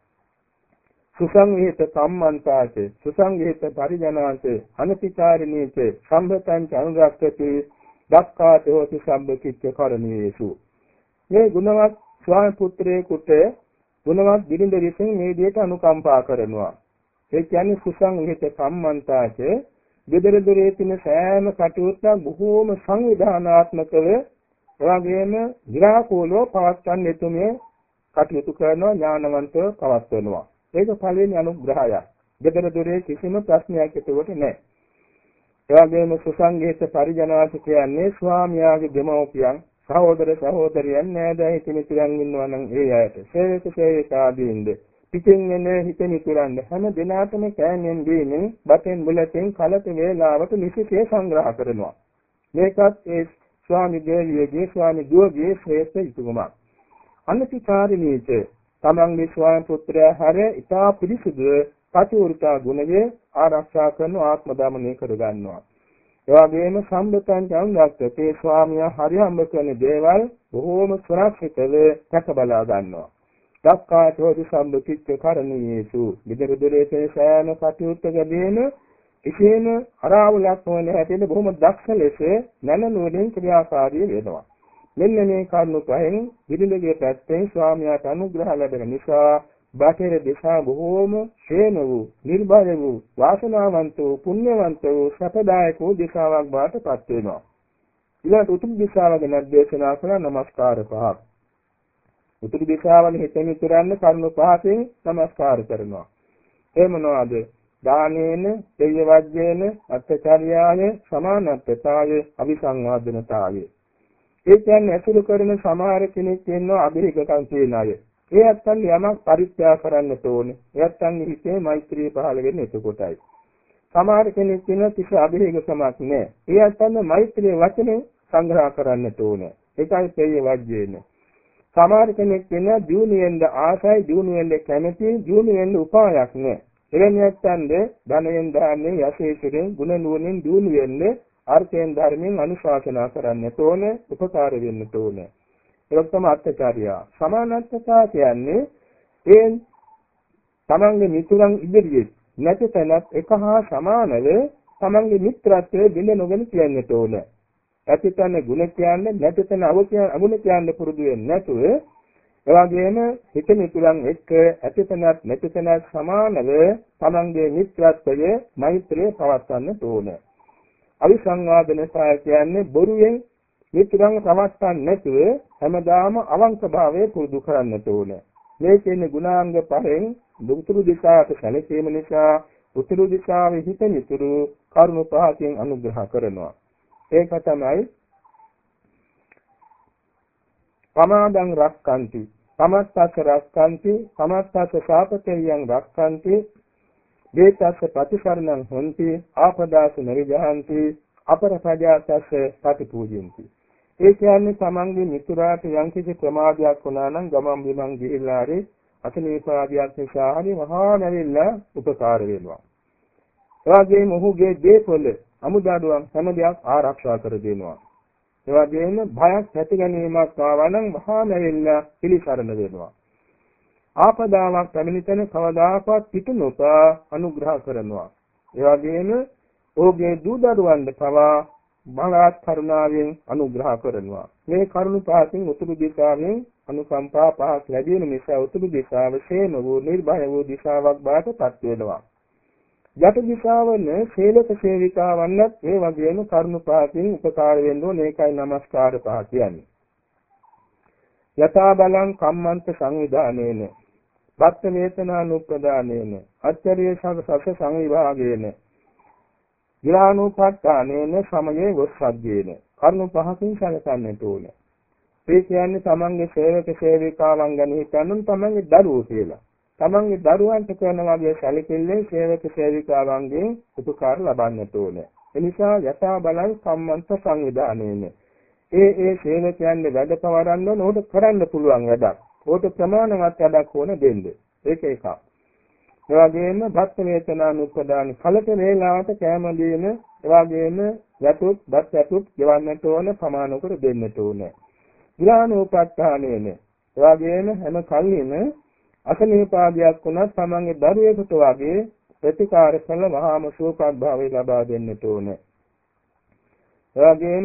සුසංවිත කම්මන්තාච සුසංවිත පරිජනාච අනතිචාරිණීච සම්බතං අනුරක්ඛති දක්ඛාතෝති සම්බකිච්ච කරණීයසු. මේ ගුණවත් ස්වාම පුත්‍රයෙකුට ගුණවත් බිරිඳ විසින් මේ දෙයට අනුකම්පා කරනවා. ඒ කියන්නේ සුසංවිත කම්මන්තාච gedara dore තියෙන සෑම කටයුත්තක් බොහෝම සංවිධානාත්මකව එවාගෙම විරාකෝලව පවත්වන්න එතුමිය කටයුතු කරනවා, ඥානවන්තව පවත්වනවා. ඒක පළවෙනි අනුග්‍රහය. gedara dore කිසිම ප්‍රශ්නයක් එතකොට නැහැ. එවාගෙම සුසංගීත පරිජනාස කියන්නේ ස්වාමියාගේ දෙමව්පියන්, සහෝදර සහෝදරියන්, නෑදෑ හිතමිතුරන් ඉන්නවා නම් ඒ අයට සේවක සේවිකාදීන්ද පිටින් එන හිතමිතුරන් හැම දිනකටම කෑමෙන් දීමින් බතෙන් බුලතෙන් කලත වේලාවට නිසිසේ සංග්‍රහ කරනවා. මේකත් ඒ ස්වාමි දේවියගේ ස්වාමි දුවගේ ශ්‍රේෂ්ඨ යුතුයකමක්. අනතිචාරිණීච තමන්ගේ ස්වාම පුත්‍රයා හැර ඉතා පිරිසිදු පතිවෘතා ගුණයේ ආරක්ෂා කරන ආත්ම දමනය කර ගන්නවා. ඒ වගේම සම්බතං ජංගක්තේ ස්වාමියා හරි හම්බ කරන දේවල් බොහෝම සුරක්ෂිතව රැක බලා ගන්නවා. දක්ඛාතෝති සම්බකිච්ච කරණීයසු. gedara dore තේ සෑම කටයුත්තකදීම කිසිම අරාවුලක් නොවන හැටියට බොහොම දක්ෂ ලෙස නැනනුවරින් ක්‍රියාකාරී වෙනවා. මෙන්න මේ කරුණු පහෙන් බිරිඳගේ පැත්තෙන් ස්වාමියාට අනුග්‍රහ ලැබෙන නිසා බාහිර දිශා බොහෝම ශේම වූ, නිර්භය වූ, වාසනාවන්ත වූ, පුණ්‍යවන්ත වූ, සපදායක වූ දිශාවක් බවට පත් වෙනවා. ඊළඟ උතුම් දිශාව ගැන දේශනා කළ නමස්කාර පහක්. උතුම් දිශාවල හිතෙන තුරන්න කරුණු පහකින් නමස්කාර කරනවා. ඒ මොනවාද? දානේන, දෙය වජ්ජේන, අත්චර්යාය, සමානත්තතාය, අபிසංවාදනතාය. ඒ කියන්නේ අසුරු කරන සමහර කෙනෙක් ඉන්නවා අභිහිකකම් කියන අය. ඒ අත්තන් යමක් පරිත්‍යාග කරන්න ඕනේ. ඒ අත්තන් හිතේ මෛත්‍රී පහළ වෙන්නේ එතකොටයි. සමහර කෙනෙක් ඉන්නවා කිසි අභිහිකකමක් නැහැ. ඒ අත්තන් මෛත්‍රී වචනේ සංග්‍රහ කරන්න ඕනේ. ඒකයි තේය වජ්ජේන. සමහර කෙනෙක් ඉන්නවා දියුණුවෙන්ද ආසයි, දියුණුවෙන්ද කැමැති, දියුණුවෙන්ද උපායක් නැහැ. එවැනි අත්තන්ද ධනයෙන් දාන්නේ යසීසුරෙන් ගුණ නුවණින් දියුණු වෙන්නේ අර්ථයෙන් ධර්මයෙන් අනුශාසනා කරන්නට ඕනේ, උපකාර වෙන්නට ඕනේ. ඒක තමයි අත්චාරියා. සමානත්වතා කියන්නේ ඒ තමන්ගේ මිතුරන් ඉදිරියේ නැති තැනත් එක හා සමානව තමන්ගේ මිත්‍රත්වයේ බිඳ නොගෙන කියන්නට ඕනේ. ඇති තැන ගුණ කියන්නේ, නැති තැන අගුණ කියන්නේ පුරුදු වෙන්නේ නැතුව එවාගෙම හිත මිතුරන් එක්ක ඇති තැනත් නැති තැනත් සමානව තමන්ගේ මිත්‍රත්වයේ මෛත්‍රිය පවත්වන්නට ඕනේ. අවිසංවාදනසය කියන්නේ බොරුවෙන් මිත්‍රයන් රවට්ටන්නේ නැතුව හැමදාම අවංක භාවය පුරුදු කරන්නට ඕනේ. මේ කියන්නේ ගුණාංග පහෙන් උතුරු දිශාවට සැලකීම නිසා උතුරු දිශාවේ හිත මිතුරු කරුණු පහකින් අනුග්‍රහ කරනවා. ඒක තමයි පමාදං රක්칸ති, සමත්තස්ස රක්칸ති, සමත්තස්ස සාපතේයං රක්칸ති, දේතස්ස ප්‍රතිසරණං හොಂತಿ, ආපදාස නරිජහන්ති, අපරපජාතස්ස ප්‍රතිපූජින්ති. ඒ කියන්නේ තමන්ගේ මිතුරාට යම්කිසි ප්‍රමාදයක් වුණා නම් ගමන් බිමන් ගිහිල්ලා හරි අසනීපාදියක් නිසා හරි මහා නැවිලා උපකාර වෙනවා. එවාගේ මොහුගේ දේපොළ අමුදාඩුවන් හැම දෙයක් ආරක්ෂා කර දෙනවා. එවාගේම භයක් ඇති ගැනීමක් ආවා නම් මහා නැවිලා පිළිසරණ වෙනවා. ආපදාවක් පැමිණෙන කවදාකවත් පිටු නොපා අනුග්‍රහ කරනවා. එවාගේම ඔහුගේ දූ දරුවන්ට පවා බලාත් කරුණාවෙන් අනුග්‍රහ කරනවා. මේ කරුණ පහකින් උතුරු දිශාවෙන් අනුකම්පා පහක් ලැබෙන නිසා උතුරු දිශාව ශේම වූ, නිර්භය වූ දිශාවක් බවට පත් වෙනවා. යට දිශාවන ශීලක සේවිකාවන්වත් මේ වගේම කරුණ පහකින් උපකාර වෙන්න ඕනේ. ඒකයි නමස්කාර පහ කියන්නේ. යථා බලං කම්මන්ත සංවිධානේන, පත්ත වේතනානුප්පදානේන, අච්චරිය සස සංවිභාගේන, විරාණුපට්ඨානේන, සමයේ වස්සග්ගේන. කරුණු පහකින් සැලකන්නට ඕනේ. ඒ කියන්නේ තමන්ගේ සේවක සේවිකාවන් ගැන හිතන්න තමන්ගේ දරුවෝ කියලා. තමන්ගේ දරුවන්ට කරන වගේ සැලකිල්ලෙන් සේවක සේවිකාවන්ගෙන් උපකාර ලබන්නට ඕනේ. ඒ නිසා යථා බලං කම්මන්ත සංවිධානේන. ඒ ඒ සේවකයන්ගේ වැඩ පවරන්න ඕන උට කරන්න පුළුවන් වැඩක්. උට ප්‍රමාණවත් වැඩක් ඕන දෙන්න. ඒක එකක්. ඒ වගේම භක්ත වේතනානුපදාන කලක වේලාවට කැම දීම, ඒ වගේම යතුත් බත් යතුත් ගෙවන්නට ඕන ප්‍රමාණ කර දෙන්නට ඕනේ. විලානෝපත්තානේන ඒ වගේම හැම කල්හිම අසනීපාදයක් වුණත් තමන්ගේ දරුවෙකුට වගේ ප්‍රතිකාර කළ මහාම සුවපත් භාවය ලබා දෙන්නට ඕනේ. ඒ වගේම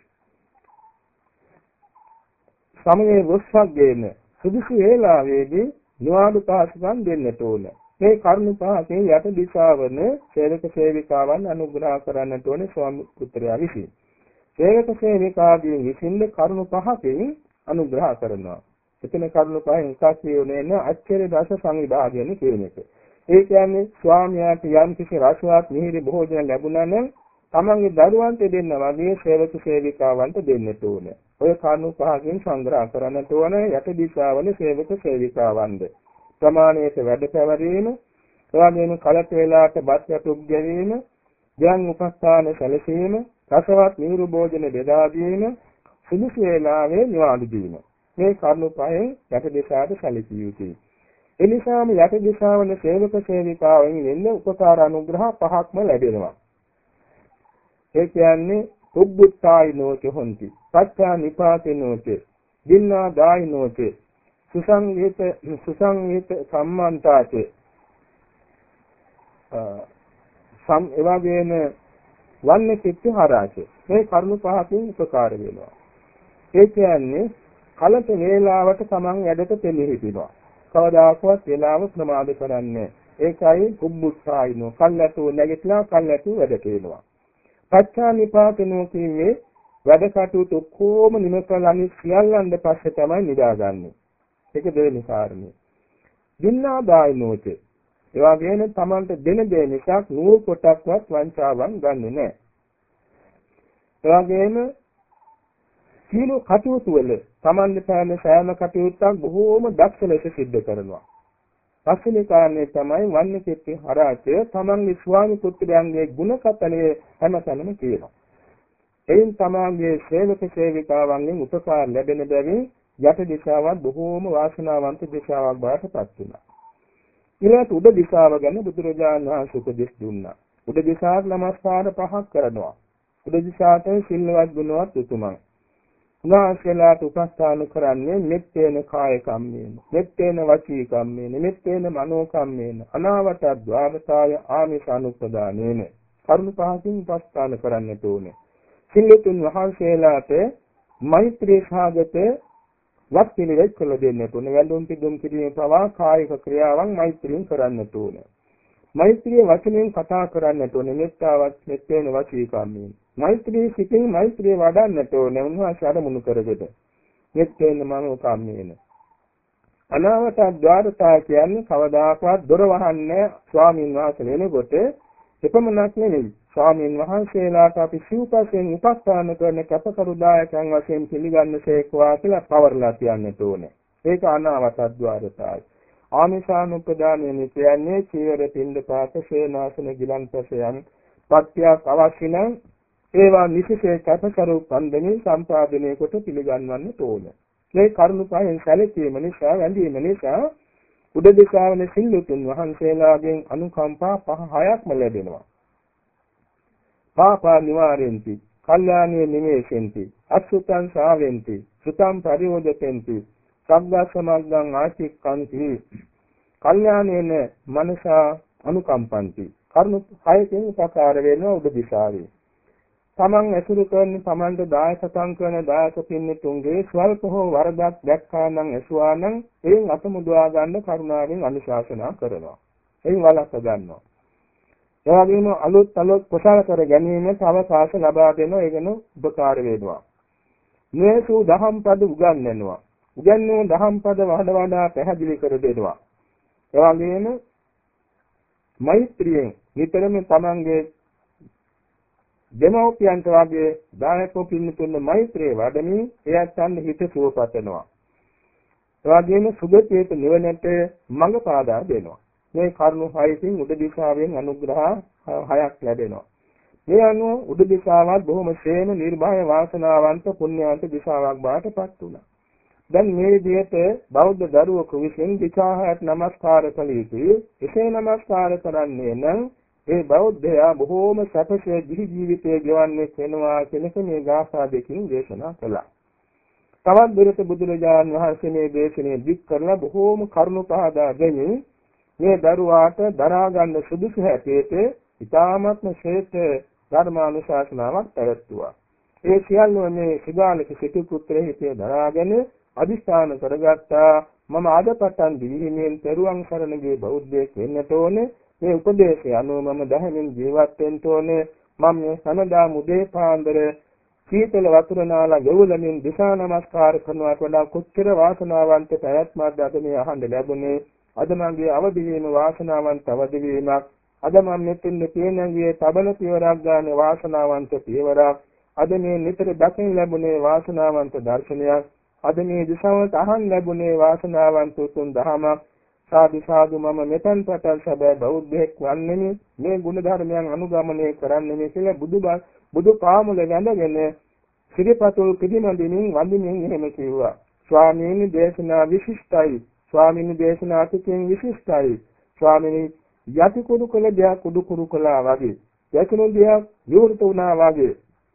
සමයේ වස්සක්ගෙන සුදුසු වේලාවේදී නිවාඩු පහසුකම් දෙන්නට ඕනේ. මේ කරුණු පහකින් යට දිශාවන සේවක සේවිකාවන් අනුග්‍රහ කරන්නට ඕනේ ස්වාමි පුත්‍රයා විසින්. සේවක සේවිකාදී විසින් කරුණු පහකින් අනුග්‍රහ කරනවා. එතන කරුණු පහෙන් එකක් කියුනේ න අච්චර දස සංවිභාගයෙන් කියන එක. ඒ කියන්නේ ස්වාමියාට යම් කිසි රසවත් මිහිරි භෝජන ලැබුණා නම් තමන්ගේ දරුවන්ට දෙන්න වගේ සේවක සේවිකාවන්ට දෙන්නට ඕනේ. ඔය කරුණු පහකින් සංග්‍රහ කරන්නට ඕනේ යට දිශාවන සේවක සේවිකාවන්ද. ප්‍රමාණයට වැඩ පැවරීම, එවැගේම කලක වේලාවට බත් යතුක් ගැනීම, ධ්‍යාන උපස්ථාන සැලසීම, රසවත් මිහිරි භෝජන බෙදා දීම, සුදුසු වේලාවේ නිවාඩු දීම. මේ කරුණු පහෙන් යට දිශාවට සැලසිය යුතුයි. එනිසාම යට දිශාවන සේවක සේවිකාවෙන් වෙන උපකාර අනුග්‍රහ පහක්ම ලැබෙනවා. ඒ කියන්නේ උබ්බුත්තායිනෝච හොಂತಿ, පච්චා නිපාතිනෝච, දින්නා දායිනෝච, සුසංගීත සුසංගීත සම්මන්තාච, සම් එවාගෙන වන්නේ කිච්ච හරාච. මේ කරුණු පහකින් උපකාර වෙනවා. ඒ කියන්නේ කලක වේලාවට තමන් වැඩට දෙලිහිටිනවා. කවදාකවත් වේලාව ප්‍රමාද කරන්නේ. ඒකයි උබ්බුත්තායිනෝ, කල්ැතු නැගිටලා කල්ැතු වැඩ කරනවා. පච්චා නිපාතනෝ කියන්නේ වැඩ කටයුතු කොහොම නිම කළානි සියල්ලන් පස්සේ තමයි නිදාගන්නේ. ඒක දෙවෙනි කාරණේ. දින්නාදායනෝච, ඒ වගේම තමන්ට දෙන දේ නිසා නූල් කොටක්වත් වංචාවක් ගන්නෙ නැහැ. ඒ වගේම සීල කටයුතු වල තමන්ගේ පැන සෑම කටයුත්තක් බොහෝම දක්ෂ ලෙස සිද්ධ කරනවා. පස්වෙනි කාරණේ තමයි වන්නේ කෙටි හරාචය, තමන්ගේ ස්වාමි පුත්‍රයන්ගේ ගුණ කතනේ හැමතැනම කියනවා. එයින් තමන්ගේ සේවක සේවිකාවන්ගෙන් උපකාර ලැබෙන බැවින් යට දිශාවත් බොහෝම වාසනාවන්ත දිශාවක් බවට පත් වුණා. ඊළඟට උඩ දිශාව ගැන බුදුරජාණන් වහන්සේ උපදෙස් දුන්නා. උඩ දිශාවට නමස්කාර පහක් කරනවා. උඩ දිශාවට සිල්වත් ගුණවත් උතුමන්. උන්වහන්සේලාට උපස්ථාන කරන්නේ මෙත්තේන කාය කම්මේන, මෙත්තේන වචී කම්මේන, මෙත්තේන මනෝ කම්මේන, අනාවත ද්වාරතාය ආමිෂ අනුපදානේන. කරුණ පහකින් උපස්ථාන කරන්නට ඕනේ. සිල්ලුතුන් වහන්සේලාට මෛත්‍රී සාගත වත් පිළිවෙත් කළ දෙන්නට ඕනේ. වැඳුම් පිදුම් කිරීම පවා කායික ක්‍රියාවන් මෛත්‍රියෙන් කරන්නට ඕනේ. මෛත්‍රිය වචනයෙන් කතා කරන්නට ඕනේ. මෙත්තාවත් මෙත්තේන වචී කම්මේන. මෛත්‍රී සිතින් මෛත්‍රිය වඩන්නට ඕනේ. උන්වහන්සේ අරමුණු කරගෙන. මෙත්තේන මනෝ කම්මේන. අනාවත ද්වාරතා කියන්නේ කවදාකවත් දොර වහන්නේ ස්වාමීන් වහන්සේ වෙනකොට එපමණක් නෙවෙයි. ස්වාමීන් වහන්සේලාට අපි සිව්පසෙන් උපස්ථාන කරන කැපකරු දායකයන් වශයෙන් පිළිගන්නසේකවා කියලා පවර්ලා කියන්නට ඕනේ. ඒක අනාවත ද්වාරතායි. ආමිෂානුපදානය කියන්නේ චීවර පින්ඩපාත සේනාසන ගිලන්පසයන් පත්‍යක් අවශ්‍ය නම් ඒවා නිසිසේ කැපකරු පන්දමින් සම්පාදනය කොට පිළිගන්වන්නට ඕනේ. මේ කරුණු පහෙන් සැලකීම නිසා වැඳීම නිසා උඩ දිශාවන සිල්ලුතුන් වහන්සේලාගෙන් අනුකම්පා පහ හයක්ම ලැබෙනවා. පාපා නිවාරෙන්ති, කල්යාණී නිමේෂෙන්ති, අසුතං සාවෙන්ති, සුතං පරිවෝදපෙන්ති, සබ්බසමග්ගං ආචික්ඛන්ති, කල්යාණේන මනසා අනුකම්පන්ති. කරුණු හයකින් උපකාර වෙනවා උඩ දිශාවේ. තමන් ඇසුරු කරන තමන්ට දායකකම් කරන දායක පින්තුන්ගේ ස්වල්ප හෝ වරදක් දැක්කා නම් ඇසුවා නම් එයින් අතමුදවා ගන්න කරුණාවෙන් අනුශාසනා කරනවා. එයින් වළක්ව ගන්නවා. ඒ වගේම අලුත් අලුත් කුසල කර ගැනීමට අවකාශ ලබා දෙනවා. ඒකන උපකාර වෙනවා. මේසු දහම් පද උගන්වනවා. උගන්වන දහම් පද වඩා වඩා පැහැදිලි කර දෙනවා. ඒ වගේම මෛත්‍රියෙන් නිතරම තමන්ගේ දෙමෝපියන්ට වගේ දායකෝ පින්තුන් මෛත්‍රිය වඩමින් එයත් අන්න හිත සුවපතනවා. ඒ වගේම සුගතියට නිවනට මඟ පාදා දෙනවා. මේ කරුණු හයකින් උඩ දිශාවෙන් අනුග්‍රහ හයක් ලැබෙනවා. මේ අනුව උඩ දිශාවත් බොහොම ශ්‍රේම නිර්භය වාසනාවන්ත පුණ්‍යවන්ත දිශාවක් බවට පත් වුණා. දැන් මේ විදිහට බෞද්ධ දරුවෙකු විසින් දිශාහයට නමස්කාර කළ යුතුයි. එසේ නමස්කාර කරන්නේ නම් ඒ බෞද්ධයා බොහෝම සැපසේ දිවි ජීවිතය ගෙවන්නේ වෙනවා කියන මේ ගාථා දෙකකින් දේශනා කළා. තවත් දුරට බුදුරජාණන් වහන්සේ මේ දේශනේ දික් කරලා බොහෝම කරුණු පහදා දෙමින් මේ දරුවාට දරා ගන්න සුදුසු හැටියට ඉතාමත්ම ශ්‍රේෂ්ඨ ධර්මානුශාසනාවක් පැවැත්වුවා. ඒ සියල්ලම මේ සිගාලක සිටු පුත්‍රයෙහි හිතේ දරාගෙන අදිස්ථාන කරගත්තා. මම අද පටන් දිවිහිමියෙන් තෙරුවන් සරණ ගිය බෞද්ධයෙක් වෙන්නට ඕනේ. මේ උපදේශය අනුව මම දහමින් ජීවත් වෙන්න ඕනේ. මම මේ සමදා මුදේ පාන්දර සීතල වතුර නාලා ගෙවුලමින් දිසා නමස්කාර කරනවට වඩා කොච්චර වාසනාවන්ත පැවැත්මක්ද අද මේ අහන්න ලැබුණේ. අද මගේ අවදි වීම වාසනාවන්ත අවදි වීමක්. අද මම මෙතෙන් පියනගියේ තබන පියවරක් ගන්න වාසනාවන්ත පියවරක්. අද මේ නිතර දකින් ලැබුණේ වාසනාවන්ත දර්ශනයක්. අද මේ දිසාවට අහන් ලැබුණේ වාසනාවන්ත උතුම් දහමක්. සාදු සාදු මම මෙතෙන් පටන් සැබෑ බෞද්ධයෙක් වන්නෙමි. මේ ගුණ ධර්මයන් අනුගමනය කරන්නෙමි කියලා බුදුබා බුදු පාමුල වැඳගෙන සිරිපතුල් පිළිමදිනින් වඳිනින් එහෙම කිව්වා. ස්වාමීනි දේශනා විශිෂ්ටයි. ස්වාමීනි දේශනා අතිකින් විශිෂ්ටයි. ස්වාමීනි යටි කුඩු කළ දෙයක් කුඩු කුඩු කළා වගේ. යකිනු දෙයක් විවෘත වුණා වගේ.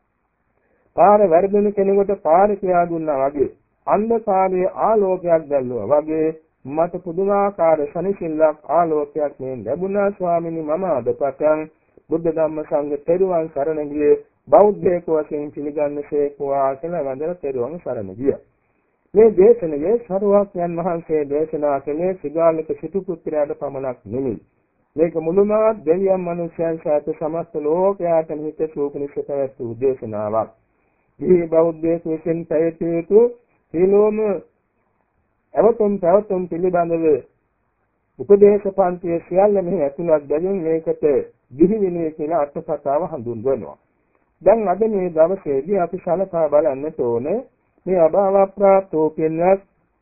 පාර වැරදුණු කෙනෙකුට පාර කියා දුන්නා වගේ. අන්ධකාරයේ ආලෝකයක් දැල්ලුවා වගේ මට පුදුමාකාර සනිසිල්ලක් ආලෝකයක් මේ ලැබුණා. ස්වාමීනි මම අද පටන් බුද්ධ ධම්ම සංඝ තෙරුවන් සරණ ගියේ බෞද්ධයෙක් වශයෙන් පිළිගන්නසේකවා කියලා වන්දන තෙරුවන් සරණ ගියා. මේ දේශනාවේ සරුවක්යන් වහන්සේ දේශනා කළේ සිගාලක සිටු පුත්‍රයාට පමණක් නෙමෙයි. මේක මුළුමහත් දෙවියන් මනුෂ්‍යයන් සහිත සමස්ත ලෝකයාටම හිත සූපනිෂ පැවැත් වූ දේශනාවක්. මේ බෞද්ධයෙක් විසින් පැවැතිය යුතු සීලෝම අවතුම් පැවතුම් පිළිබඳව උපදේශ පන්තියේ සියල්ල මෙහි ඇතුළත් බැවින් මේකට දිවි විනය කියලා අර්ථකථාව හඳුන්වනවා. දැන් අද මේ දවසේදී අපි සලකා බලන්නට ඕනේ මේ අභාව ප්‍රාප්තෝ කියනත්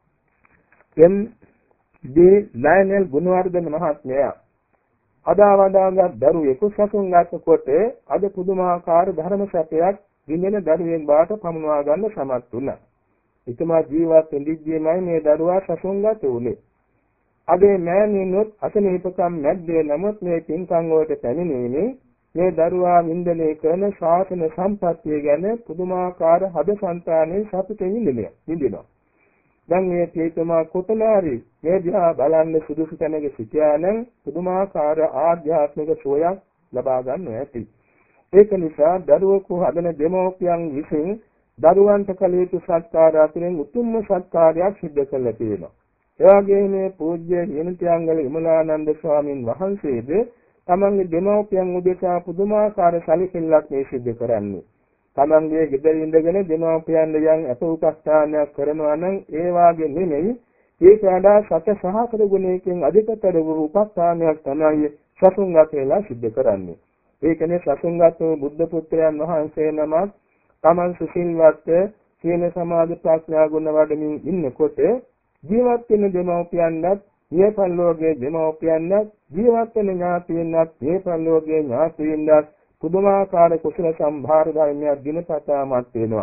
එම් ඩී ලයනල් ගුණවර්ධන මහත්මයා අදාවදාගත් දරුවෙකු සසුන්ගත කොට අද පුදුමාකාර ධර්ම සත්‍යයක් විඳින දරුවෙක් බවට පමුණවා ගන්න සමත් වුණා. එතුමා ජීවත් වෙද්දීමයි මේ දරුවා සසුන්ගත වුණේ. අද මෑණියනොත් අසනීපකම් මැද්දේ නමුත් මේ පින්කම් වලට පැමිණීමේ මේ දරුවා වින්දනය කරන ශාසන සම්පත්තිය ගැන පුදුමාකාර හදසන්තානයේ සතුටින් විඳිනවා. දැන් මේ තේතුමා කොතනාරි මේ දිහා බලන්න සුදුසු තැනක සිටියා නම් පුදුමාකාර ආධ්‍යාත්මික සෝයක් ලබා ගන්න ඇති. ඒක නිසා දරුවෙකු හදන දෙමෝපියන් විසින් දරුවන්ට කළ යුතු සත්කාර අතරින් උතුම්ම සත්කාරයක් සිදු කළා තියෙනවා. එවාගේම මේ පූජ්‍ය හිමිතියංගල විමලානන්ද ස්වාමින් වහන්සේද තමන්ගේ දෙමෝපියන් උදෙසා පුදුමාකාර සැලකිල්ලක් මේ සිදු කරන්නේ. තමන්ගේ ගෙදර ඉඳගෙන දෙමෝපියන් යම් අප උපස්ථානයක් කරනවා නම් ඒ වාගේ නෙමෙයි ඒක වඩා සත සහතර ගුණයකින් අධිකතර වූ උපස්ථානයක් තමයි සසුන්ගත වෙලා සිදු කරන්නේ. ඒකනේ සසුන්ගත වූ බුද්ධ පුත්‍රයන් වහන්සේ නමක් තමන් සුසිල්වත් සීල සමාධි ප්‍රඥා ගුණ වඩමින් ඉන්නකොට ජීවත් වෙන දෙමෝපියන්වත් මේ පල්ලෝගේ දෙමෝපියන්වත් ජීවත් වෙන ඥාතීන්වත් මේ පල්ලෝගේ ඥාතීන්වත් පුදුමාකාර කුසල සම්භාර ධර්මයක් දිනපතාමත් වෙනවා.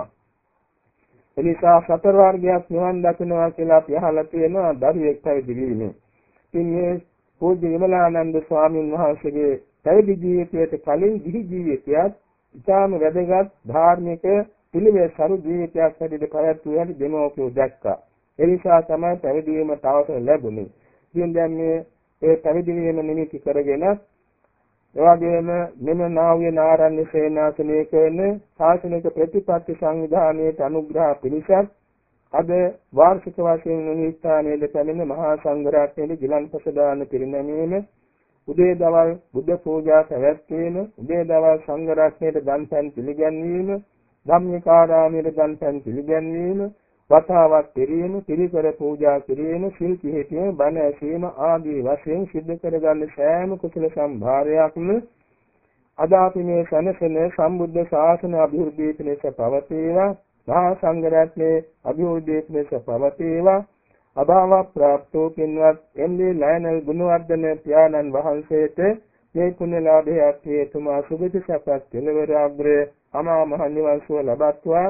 එනිසා සතර වර්ගයක් නිවන් දකින්නවා කියලා අපි අහලා තියෙනවා දරුවෙක් පැවිදි වීමේ. ඉතින් මේ පූජ්‍ය විමලානන්ද ස්වාමීන් වහන්සේගේ පැවිදි ජීවිතයට කලින් ගිහි ජීවිතයත් ඉතාම වැදගත් ධාර්මික පිළිවෙත් සරු ජීවිතයක් හැටියට පැවැත්වුවා දෙමෝපියෝ දැක්කා. ඒ නිසා තමයි පැවිදි වීමට අවසර ලැබුණේ. ඉතින් දැන් මේ ඒ පැවිදි වීම නිමිති කරගෙන එවාගෙම මෙම නාව්‍ය නාරණ්‍ය සේනාසනයේ කරන ශාසනික ප්‍රතිපත්ති සංවිධානයේ අනුග්‍රහ පිණිසත් අද වාර්ෂික වශයෙන් නිස්ථානයේ පැමිණ මහා සංඝ රත්නයේ ගිලන්පස දාන පිරිනැමීම උදේ දවල් බුද්ධ පූජා පැවැත්වීම උදේ දවල් සංඝ රත්නයේ දන්පැන් පිළිගැන්වීම ධම්මිකාරාමයේ දන්පැන් පිළිගැන්වීම වතාවක් පිරීම පිළිකර පූජා කිරීම සිල් පිළිපැදීම බණ ඇසීම ආදී වශයෙන් සිද්ධ කරගන්න සෑම කුසල සම්භාරයක්ම අද අපි මේ සනසන සම්බුද්ධ ශාසන අභිවෘද්ධිය පිණිස පවතිවා මහා සංඝ රත්නයේ අභිවෘද්ධිය පිණිස පවතිවා අභාව ප්‍රාප්තෝ පින්වත් එම්.ඩී. ලයනල් ගුණවර්ධන පියාණන් වහන්සේට මේ පුණ්‍යලාභයත් හේතුමා සුගති සපත් කෙලවර අග්‍රේ අමා මහ නිවන් සුව ලබත්වා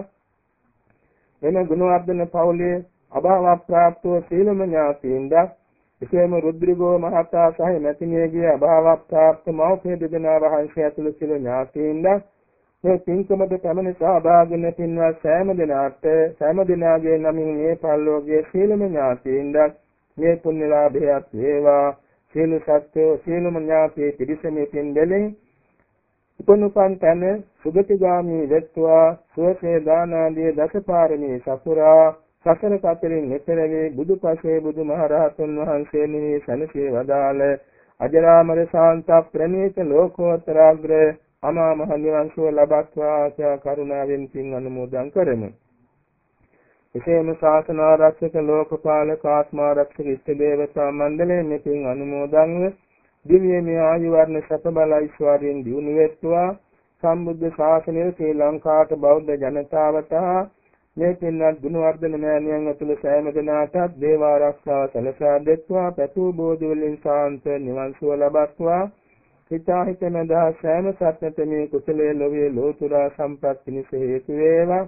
එම ගුණවර්ධන පවුලේ අභාව ප්‍රාප්තව සීලම ඥාතීන්ද එසේම රුද්‍රගෝ මහතා සහ මැතිණියගේ අභාව ප්‍රාප්ත මෞඛ්‍ය දෙදෙනා වහන්සේ ඇතුළු සියලු ඥාතීන්ද මේ පින්කමට පැමිණ සහභාගී වෙන පින්වත් සෑම දෙනාට සෑම දෙනාගේ නමින් මේ පල්ලෝගේ සීලම ඥාතීන්ද මේ පුණ්‍යලාභයත් වේවා සීල සත්‍ය සීලම ඥාතී පිරිසමේ පින් දෙලින් උපනුපන් තන සුගතිගාමී වෙත්වා සුවසේ දානාදී දසපාරමී සපුරා සසර කතරින් මෙතර වේ බුදුපසේ බුදුමහරහතුන් වහන්සේ නිවී සැනසී වදාළ අජරාමර ශාන්ත ප්‍රණීත ලෝකෝත්තරාග්‍ර අමා මහ නිවන් සුව ලබත්වා ආශා කරුණාවෙන් පින් අනුමෝදන් කරමු. එසේම ශාසන ආරක්ෂක ලෝකපාලක ආත්මාරක්ෂක ඉෂ්ට දේවතා මණ්ඩලයෙන් මෙපින් අනුමෝදන්ව දිව්‍යමය ආයු වර්ණ සැප බල ඓශ්වර්යයෙන් දියුණු වෙත්වා සම්බුද්ධ ශාසනය ශ්‍රී ලංකාවට බෞද්ධ ජනතාවට මේ පින්වත් ගුණවර්ධන මෑණියන් ඇතුළු සෑම දෙනාටත් දේව ආරක්ෂාව සැලසා දෙත්වා පැතු බෝධි වලින් ශාන්ත නිවන් සුව ලබත්වා හිතාහිතනදා සෑම සත්‍යත මේ කුසලයේ ලෝභයේ ලෝතුරා සම්පත් පිණිස හේතු වේවා.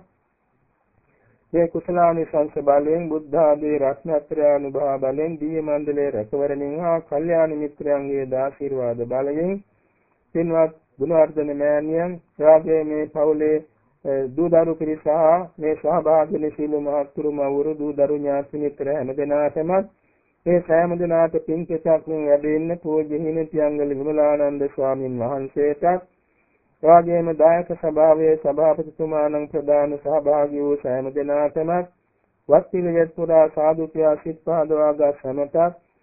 මේ කුසලානිසංස බලයෙන් බුද්ධ ආදී රත්නත්‍රය අනුභව බලයෙන් දිව්‍ය මණ්ඩලයේ රැකවරණින් හා කල්යාණ මිත්‍රයන්ගේ ආශිර්වාද බලයෙන් පින්වත් ගුණවර්ධන මෑණියන් රාගයේ මේ පවුලේ දූ දරු පිරිස මේ සහභාගී වෙන සීල මහත්තුරු මවුරු දූ දරු ඥාති මිත්‍ර හැම දෙනාටම මේ සෑම දිනකට පින් කෙසක් වැඩෙන්න පූජ්‍ය හිමිතියංගල විමලානන්ද ස්වාමින් වහන්සේට එවාගේම දායක සභාවේ සභාපතිතුමාණන් ප්‍රධාන සහභාගී වූ සෑම දෙනාටම වත්පිළිවෙත් පුරා සාදු කියා සිත් පහදවාගත් සමට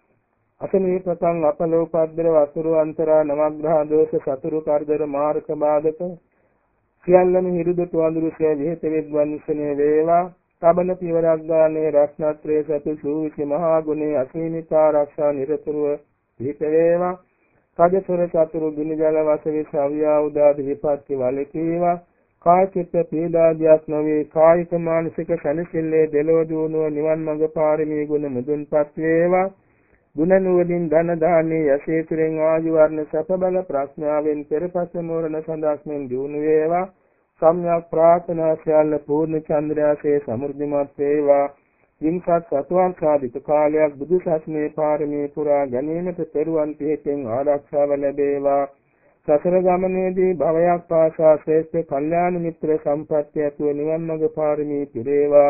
අසනීපතං අපලෝපද්දර වතුරු අන්තරා නවග්‍රහ දෝෂ සතුරු කරදර මාර්ග බාධක සියල්ලම හිරුදුතු අඳුරුසේ විහෙත විද්වන්සනේ වේවා. තබන පියවරක් ගානේ රත්නත්‍රයේ සතු සූවිසි මහා ගුණේ අසීමිත ආරක්ෂා නිරතුරුව පිහිට වේවා. කජසොර සතුරු ගිනි ජල වශයෙන් සවියා උදාද විපත්ති වලකීවා. කායික පීඩාදියක් නොවේ කායික මානසික සැනසෙල්ලේ දෙලෝ දුණුව නිවන් මඟ පාරමී ගුණ මුදුන්පත් වේවා. ගුණ නුවණින් ධන දාන්නේ යසීතුරෙන් ආයු වර්ණ සැප බල ප්‍රඥාවෙන් පෙරපස මෝරණ සඳක්මෙන් දිනු වේවා. සම්්‍යක් ප්‍රාර්ථනා සියල්ල පූර්ණ චන්ද්‍රයාසේ සමෘද්ධිමත් වේවා. විංසත් සතුන් සාධිත කාලයක් බුදු සසුනේ පාරමී පුරා ගැනීමට පෙරුවන් පිහිටෙන් ආරක්ෂාව ලැබේවා. සසර ගමනේදී භවයක් පාසා ශ්‍රේෂ්ඨ කල්යාණ මිත්‍ර සම්පත්තිය ඇතුව නිවන් මඟ පාරමී පිරේවා.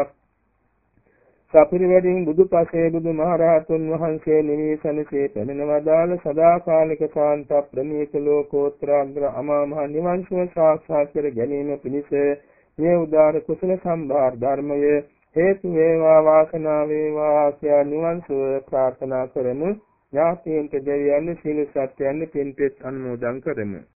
සපිරිවැඩින් බුදුපසේ බුදුමහරහතුන් වහන්සේ නිවී සැනසී පැමිණ වදාළ සදාකාලික ශාන්ත ප්‍රණීත ලෝකෝත්තරාග්‍ර අමා මහ නිවන් සුව සාක්ෂාත් කර ගැනීම පිණිස මේ උදාර කුසල සම්භාර ධර්මයේ හේතු වේවා වාසනාව වේවා කියා නිවන් සුව ප්‍රාර්ථනා කරමු. ඥාතීන්ට දෙවියන් සිල් සත්‍යයන් පින්පෙත් අනුමෝදන් කරමු.